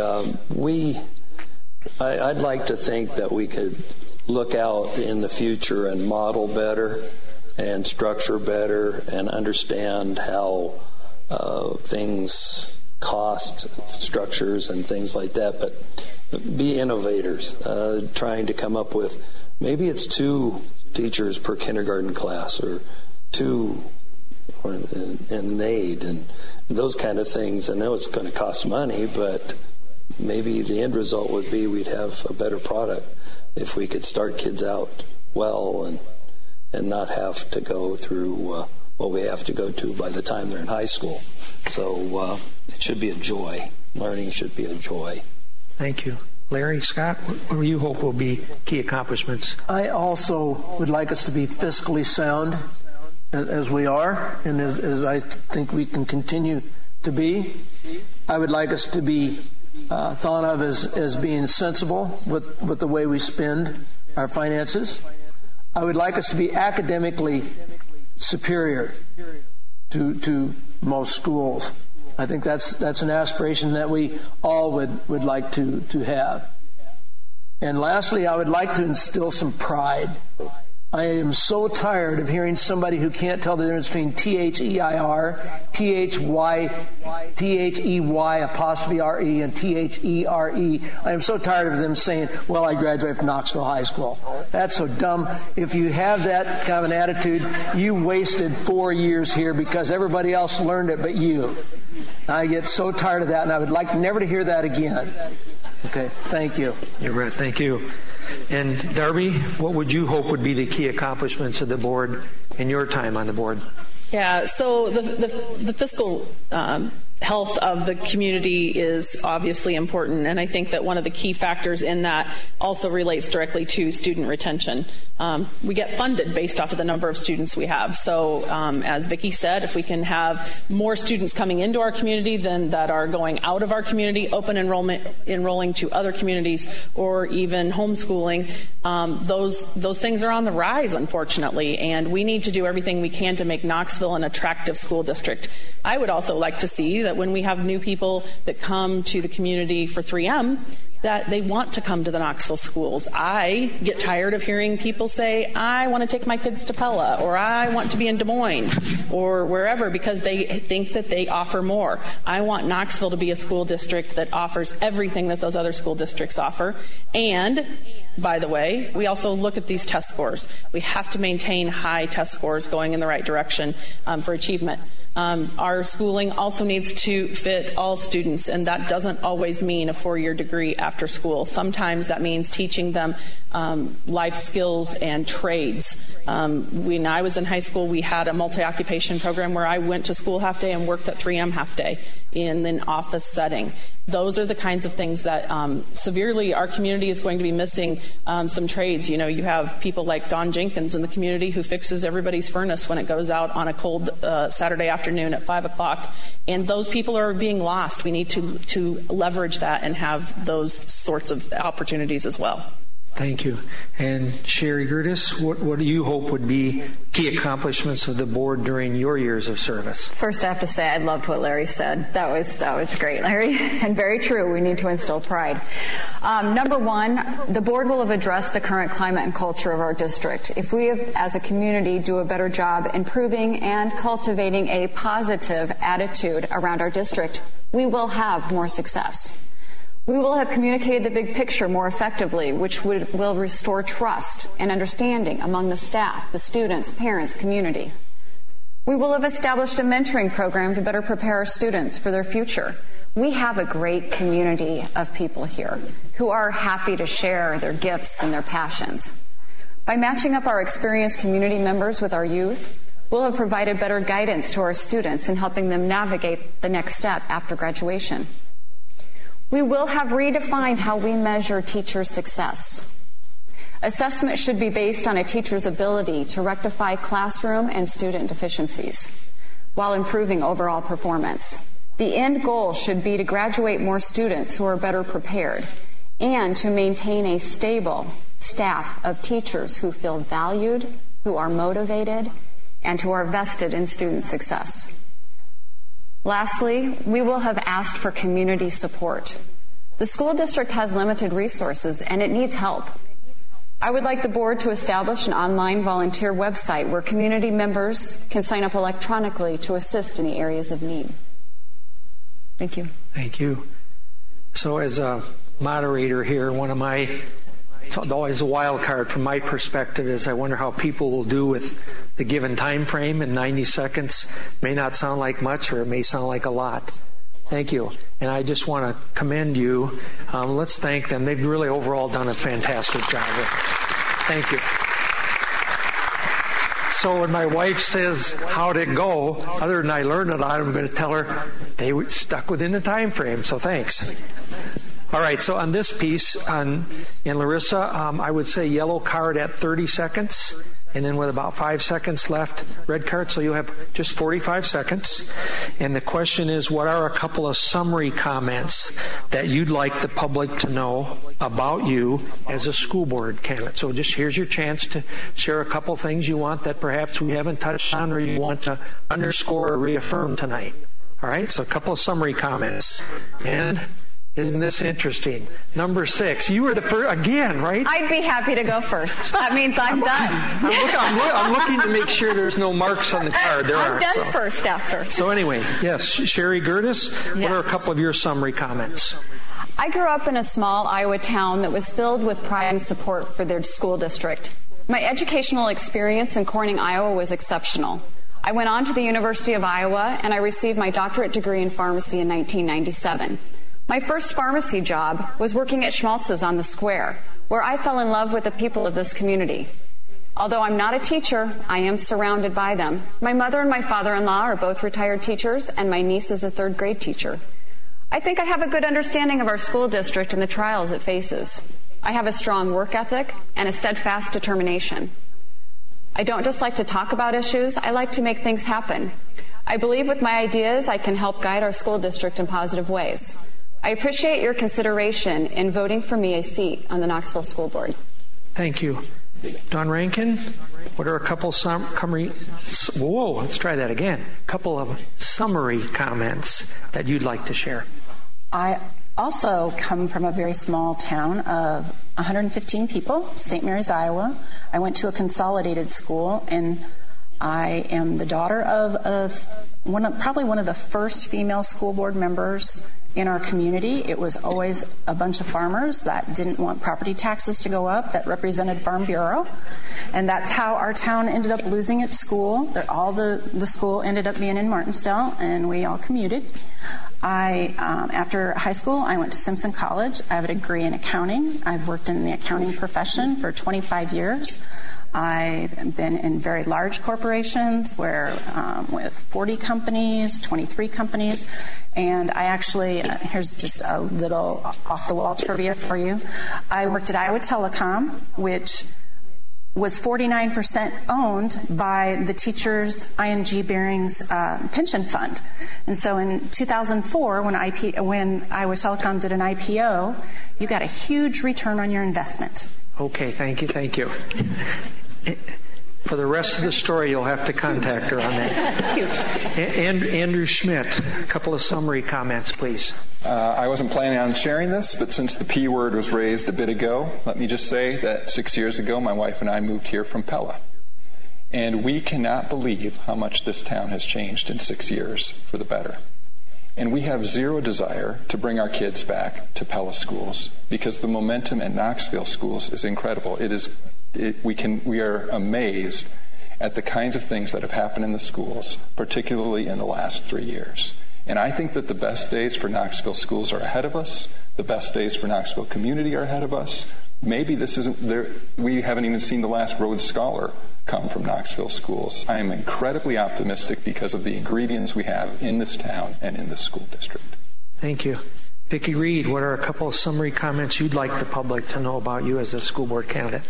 I'd like to think that we could look out in the future and model better and structure better and understand how things cost structures and things like that, but be innovators, trying to come up with, maybe it's 2 teachers per kindergarten class, or 2 in aid, and those kind of things. I know it's going to cost money, but maybe the end result would be we'd have a better product if we could start kids out well and not have to go through what we have to go to by the time they're in high school. So it should be a joy. Learning should be a joy. Thank you. Larry, Scott, what do you hope will be key accomplishments? I also would like us to be fiscally sound, as we are, and as I think we can continue to be. I would like us to be thought of as being sensible with the way we spend our finances. I would like us to be academically superior to most schools. I think that's an aspiration that we all would like to have. And lastly, I would like to instill some pride. I am so tired of hearing somebody who can't tell the difference between T-H-E-I-R, T-H-E-Y, apostrophe R-E, and T-H-E-R-E. I am so tired of them saying, well, I graduated from Knoxville High School. That's so dumb. If you have that kind of an attitude, you wasted 4 years here because everybody else learned it but you. I get so tired of that, and I would like never to hear that again. Okay, thank you. You're right, thank you. And Darby, what would you hope would be the key accomplishments of the board in your time on the board? Yeah, so the fiscal health of the community is obviously important, and I think that one of the key factors in that also relates directly to student retention. We get funded based off of the number of students we have. So as Vicki said, if we can have more students coming into our community than that are going out of our community, open enrolling to other communities, or even homeschooling, those things are on the rise, unfortunately, and we need to do everything we can to make Knoxville an attractive school district. I would also like to see that when we have new people that come to the community for 3M, that they want to come to the Knoxville schools. I get tired of hearing people say, I want to take my kids to Pella, or I want to be in Des Moines, or wherever, because they think that they offer more. I want Knoxville to be a school district that offers everything that those other school districts offer. And, by the way, we also look at these test scores. We have to maintain high test scores going in the right direction for achievement. Our schooling also needs to fit all students, and that doesn't always mean a 4-year degree after school. Sometimes that means teaching them life skills and trades. When I was in high school, we had a multi-occupation program where I went to school half day and worked at 3M half day in an office setting. Those are the kinds of things that severely our community is going to be missing some trades. You know, you have people like Don Jenkins in the community who fixes everybody's furnace when it goes out on a cold Saturday afternoon at 5 o'clock. And those people are being lost. We need to leverage that and have those sorts of opportunities as well. Thank you. And Sherry Gertis, what do you hope would be key accomplishments of the board during your years of service? First, I have to say I loved what Larry said. That was great, Larry, and very true. We need to instill pride. Number one, the board will have addressed the current climate and culture of our district. If we, as a community, do a better job improving and cultivating a positive attitude around our district, we will have more success. We will have communicated the big picture more effectively, which will restore trust and understanding among the staff, the students, parents, community. We will have established a mentoring program to better prepare our students for their future. We have a great community of people here who are happy to share their gifts and their passions. By matching up our experienced community members with our youth, we'll have provided better guidance to our students in helping them navigate the next step after graduation. We will have redefined how we measure teacher success. Assessment should be based on a teacher's ability to rectify classroom and student deficiencies while improving overall performance. The end goal should be to graduate more students who are better prepared and to maintain a stable staff of teachers who feel valued, who are motivated, and who are vested in student success. Lastly, we will have asked for community support. The school district has limited resources and it needs help. I would like the board to establish an online volunteer website where community members can sign up electronically to assist in the areas of need. Thank you. Thank you. So as a moderator here, it's always a wild card from my perspective is I wonder how people will do with the given time frame, and 90 seconds may not sound like much or it may sound like a lot. Thank you. And I just want to commend you. Let's thank them. They've really overall done a fantastic job. Thank you. So when my wife says, how'd it go, other than I learned it, I'm going to tell her they stuck within the time frame. So thanks. All right, so on this piece, in Larissa, I would say yellow card at 30 seconds, and then with about 5 seconds left, red card, so you have just 45 seconds. And the question is, what are a couple of summary comments that you'd like the public to know about you as a school board candidate. So just here's your chance to share a couple things you want that perhaps we haven't touched on or you want to underscore or reaffirm tonight. All right, so a couple of summary comments. And isn't this interesting? Number 6, you were the first, again, right? I'd be happy to go first. That means I'm done. I'm looking to make sure there's no marks on the card. I'm done first after. So anyway, yes, Sherry Gertis, what are a couple of your summary comments? I grew up in a small Iowa town that was filled with pride and support for their school district. My educational experience in Corning, Iowa was exceptional. I went on to the University of Iowa and I received my doctorate degree in pharmacy in 1997. My first pharmacy job was working at Schmaltz's on the Square, where I fell in love with the people of this community. Although I'm not a teacher, I am surrounded by them. My mother and my father-in-law are both retired teachers, and my niece is a third-grade teacher. I think I have a good understanding of our school district and the trials it faces. I have a strong work ethic and a steadfast determination. I don't just like to talk about issues, I like to make things happen. I believe with my ideas I can help guide our school district in positive ways. I appreciate your consideration in voting for me a seat on the Knoxville School Board. Thank you. Don Rankin, what are a couple summary comments that you'd like to share? I also come from a very small town of 115 people, St. Mary's, Iowa. I went to a consolidated school, and I am the daughter of probably one of the first female school board members in our community. It was always a bunch of farmers that didn't want property taxes to go up, that represented Farm Bureau. And that's how our town ended up losing its school. All the school ended up being in Martinsdale, and we all commuted. After high school, I went to Simpson College. I have a degree in accounting. I've worked in the accounting profession for 25 years. I've been in very large corporations with 40 companies, 23 companies, and I actually, here's just a little off-the-wall trivia for you. I worked at Iowa Telecom, which was 49% owned by the teachers' ING Barings pension fund. And so in 2004, when Iowa Telecom did an IPO, you got a huge return on your investment. Okay, thank you. For the rest of the story, you'll have to contact her on that. Andrew Schmidt, a couple of summary comments, please. I wasn't planning on sharing this, but since the P word was raised a bit ago, let me just say that 6 years ago, my wife and I moved here from Pella. And we cannot believe how much this town has changed in 6 years for the better. And we have zero desire to bring our kids back to Pella schools because the momentum at Knoxville schools is incredible. We are amazed at the kinds of things that have happened in the schools, particularly in the last 3 years. And I think that the best days for Knoxville schools are ahead of us. The best days for Knoxville community are ahead of us. Maybe this isn't there. We haven't even seen the last Rhodes Scholar come from Knoxville schools. I am incredibly optimistic because of the ingredients we have in this town and in this school district. Thank you. Vicki Reed, what are a couple of summary comments you'd like the public to know about you as a school board candidate?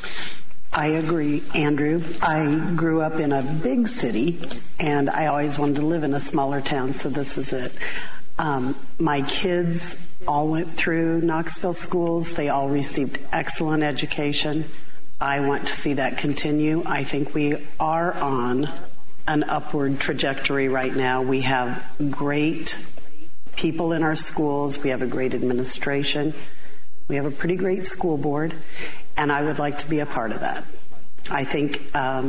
I agree, Andrew. I grew up in a big city, and I always wanted to live in a smaller town, so this is it. My kids all went through Knoxville schools. They all received excellent education. I want to see that continue. I think we are on an upward trajectory right now. We have great people in our schools. We have a great administration. We have a pretty great school board, and I would like to be a part of that. I think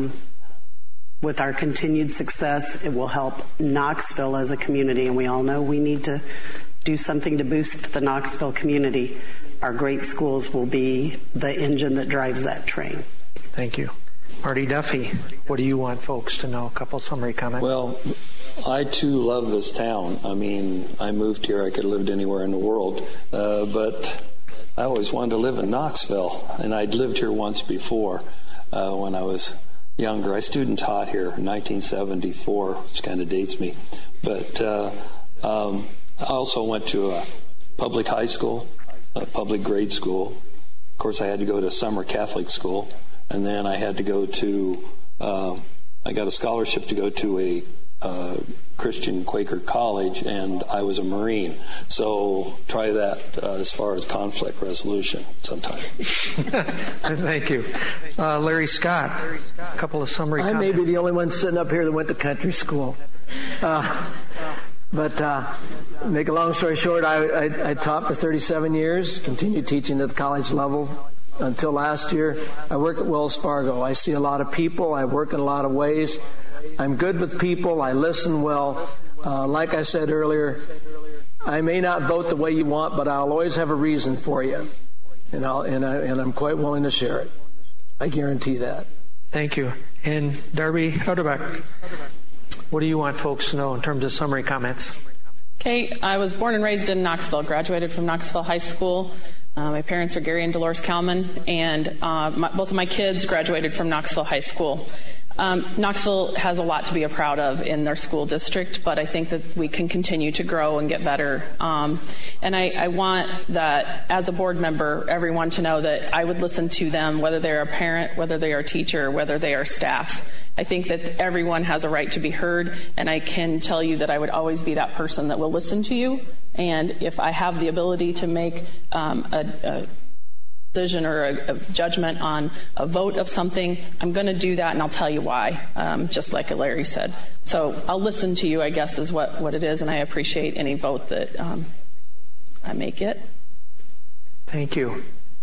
with our continued success, it will help Knoxville as a community, and we all know we need to do something to boost the Knoxville community. Our great schools will be the engine that drives that train. Thank you. Marty Duffy, what do you want folks to know? A couple summary comments. Well, I too love this town. I mean, I moved here. I could have lived anywhere in the world. But I always wanted to live in Knoxville, and I'd lived here once before when I was younger. I student taught here in 1974, which kind of dates me. But I also went to a public high school, a public grade school. Of course, I had to go to summer Catholic school, and then I had to go to, I got a scholarship to go to a Christian Quaker College, and I was a Marine. So try that as far as conflict resolution sometime. Thank you. Larry Scott, a couple of summary comments. I may be the only one sitting up here that went to country school. But make a long story short, I taught for 37 years, continued teaching at the college level until last year. I work at Wells Fargo. I see a lot of people. I work in a lot of ways. I'm good with people. I listen well. Like I said earlier, I may not vote the way you want, but I'll always have a reason for you, and I'm quite willing to share it. I guarantee that. Thank you. And Darby Ouderbeck, what do you want folks to know in terms of summary comments? Okay, I was born and raised in Knoxville, graduated from Knoxville High School. My parents are Gary and Dolores Kalman, and both of my kids graduated from Knoxville High School. Knoxville has a lot to be proud of in their school district, but I think that we can continue to grow and get better. And I want that, as a board member, everyone to know that I would listen to them, whether they're a parent, whether they are a teacher, whether they are staff. I think that everyone has a right to be heard, and I can tell you that I would always be that person that will listen to you. And if I have the ability to make a decision or a judgment on a vote of something, I'm going to do that, and I'll tell you why, just like Larry said. So I'll listen to you, I guess, is what it is, and I appreciate any vote that I may get. Thank you.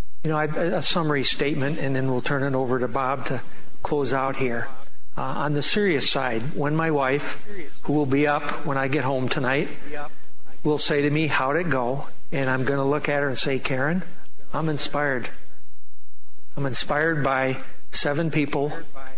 A summary statement, and then we'll turn it over to Bob to close out here. On the serious side, when my wife, who will be up when I get home tonight, will say to me, how'd it go? And I'm going to look at her and say, Karen, I'm inspired. I'm inspired by 7 people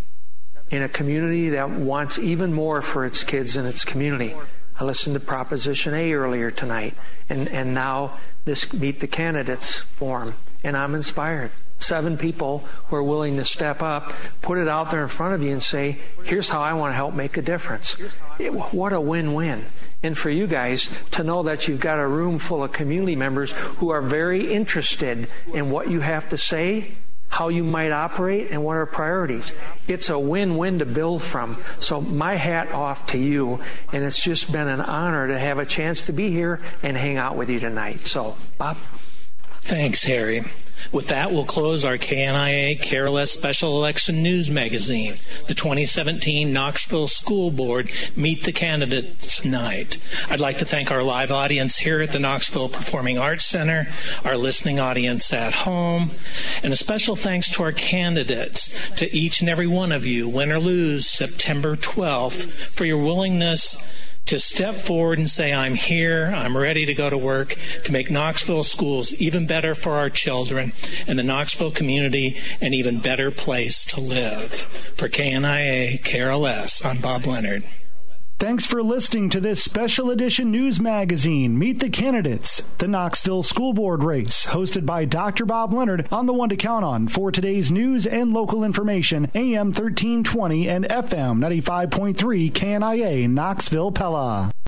in a community that wants even more for its kids and its community. I listened to Proposition A earlier tonight, and now this Meet the Candidates forum, and I'm inspired. 7 people who are willing to step up, put it out there in front of you and say, here's how I want to help make a difference. What a win-win. And for you guys to know that you've got a room full of community members who are very interested in what you have to say, how you might operate, and what are priorities. It's a win-win to build from. So my hat off to you, and it's just been an honor to have a chance to be here and hang out with you tonight. So, Bob? Thanks, Harry. With that, we'll close our KNIA KRLS Special Election News Magazine, the 2017 Knoxville School Board Meet the Candidates Night. I'd like to thank our live audience here at the Knoxville Performing Arts Center, our listening audience at home, and a special thanks to our candidates, to each and every one of you, win or lose, September 12th, for your willingness to step forward and say, I'm here, I'm ready to go to work to make Knoxville schools even better for our children and the Knoxville community an even better place to live. For KNIA KRLS, I'm Bob Leonard. Thanks for listening to this special edition news magazine, Meet the Candidates, the Knoxville School Board Race, hosted by Dr. Bob Leonard on the one to count on for today's news and local information, AM 1320 and FM 95.3 KNIA, Knoxville, Pella.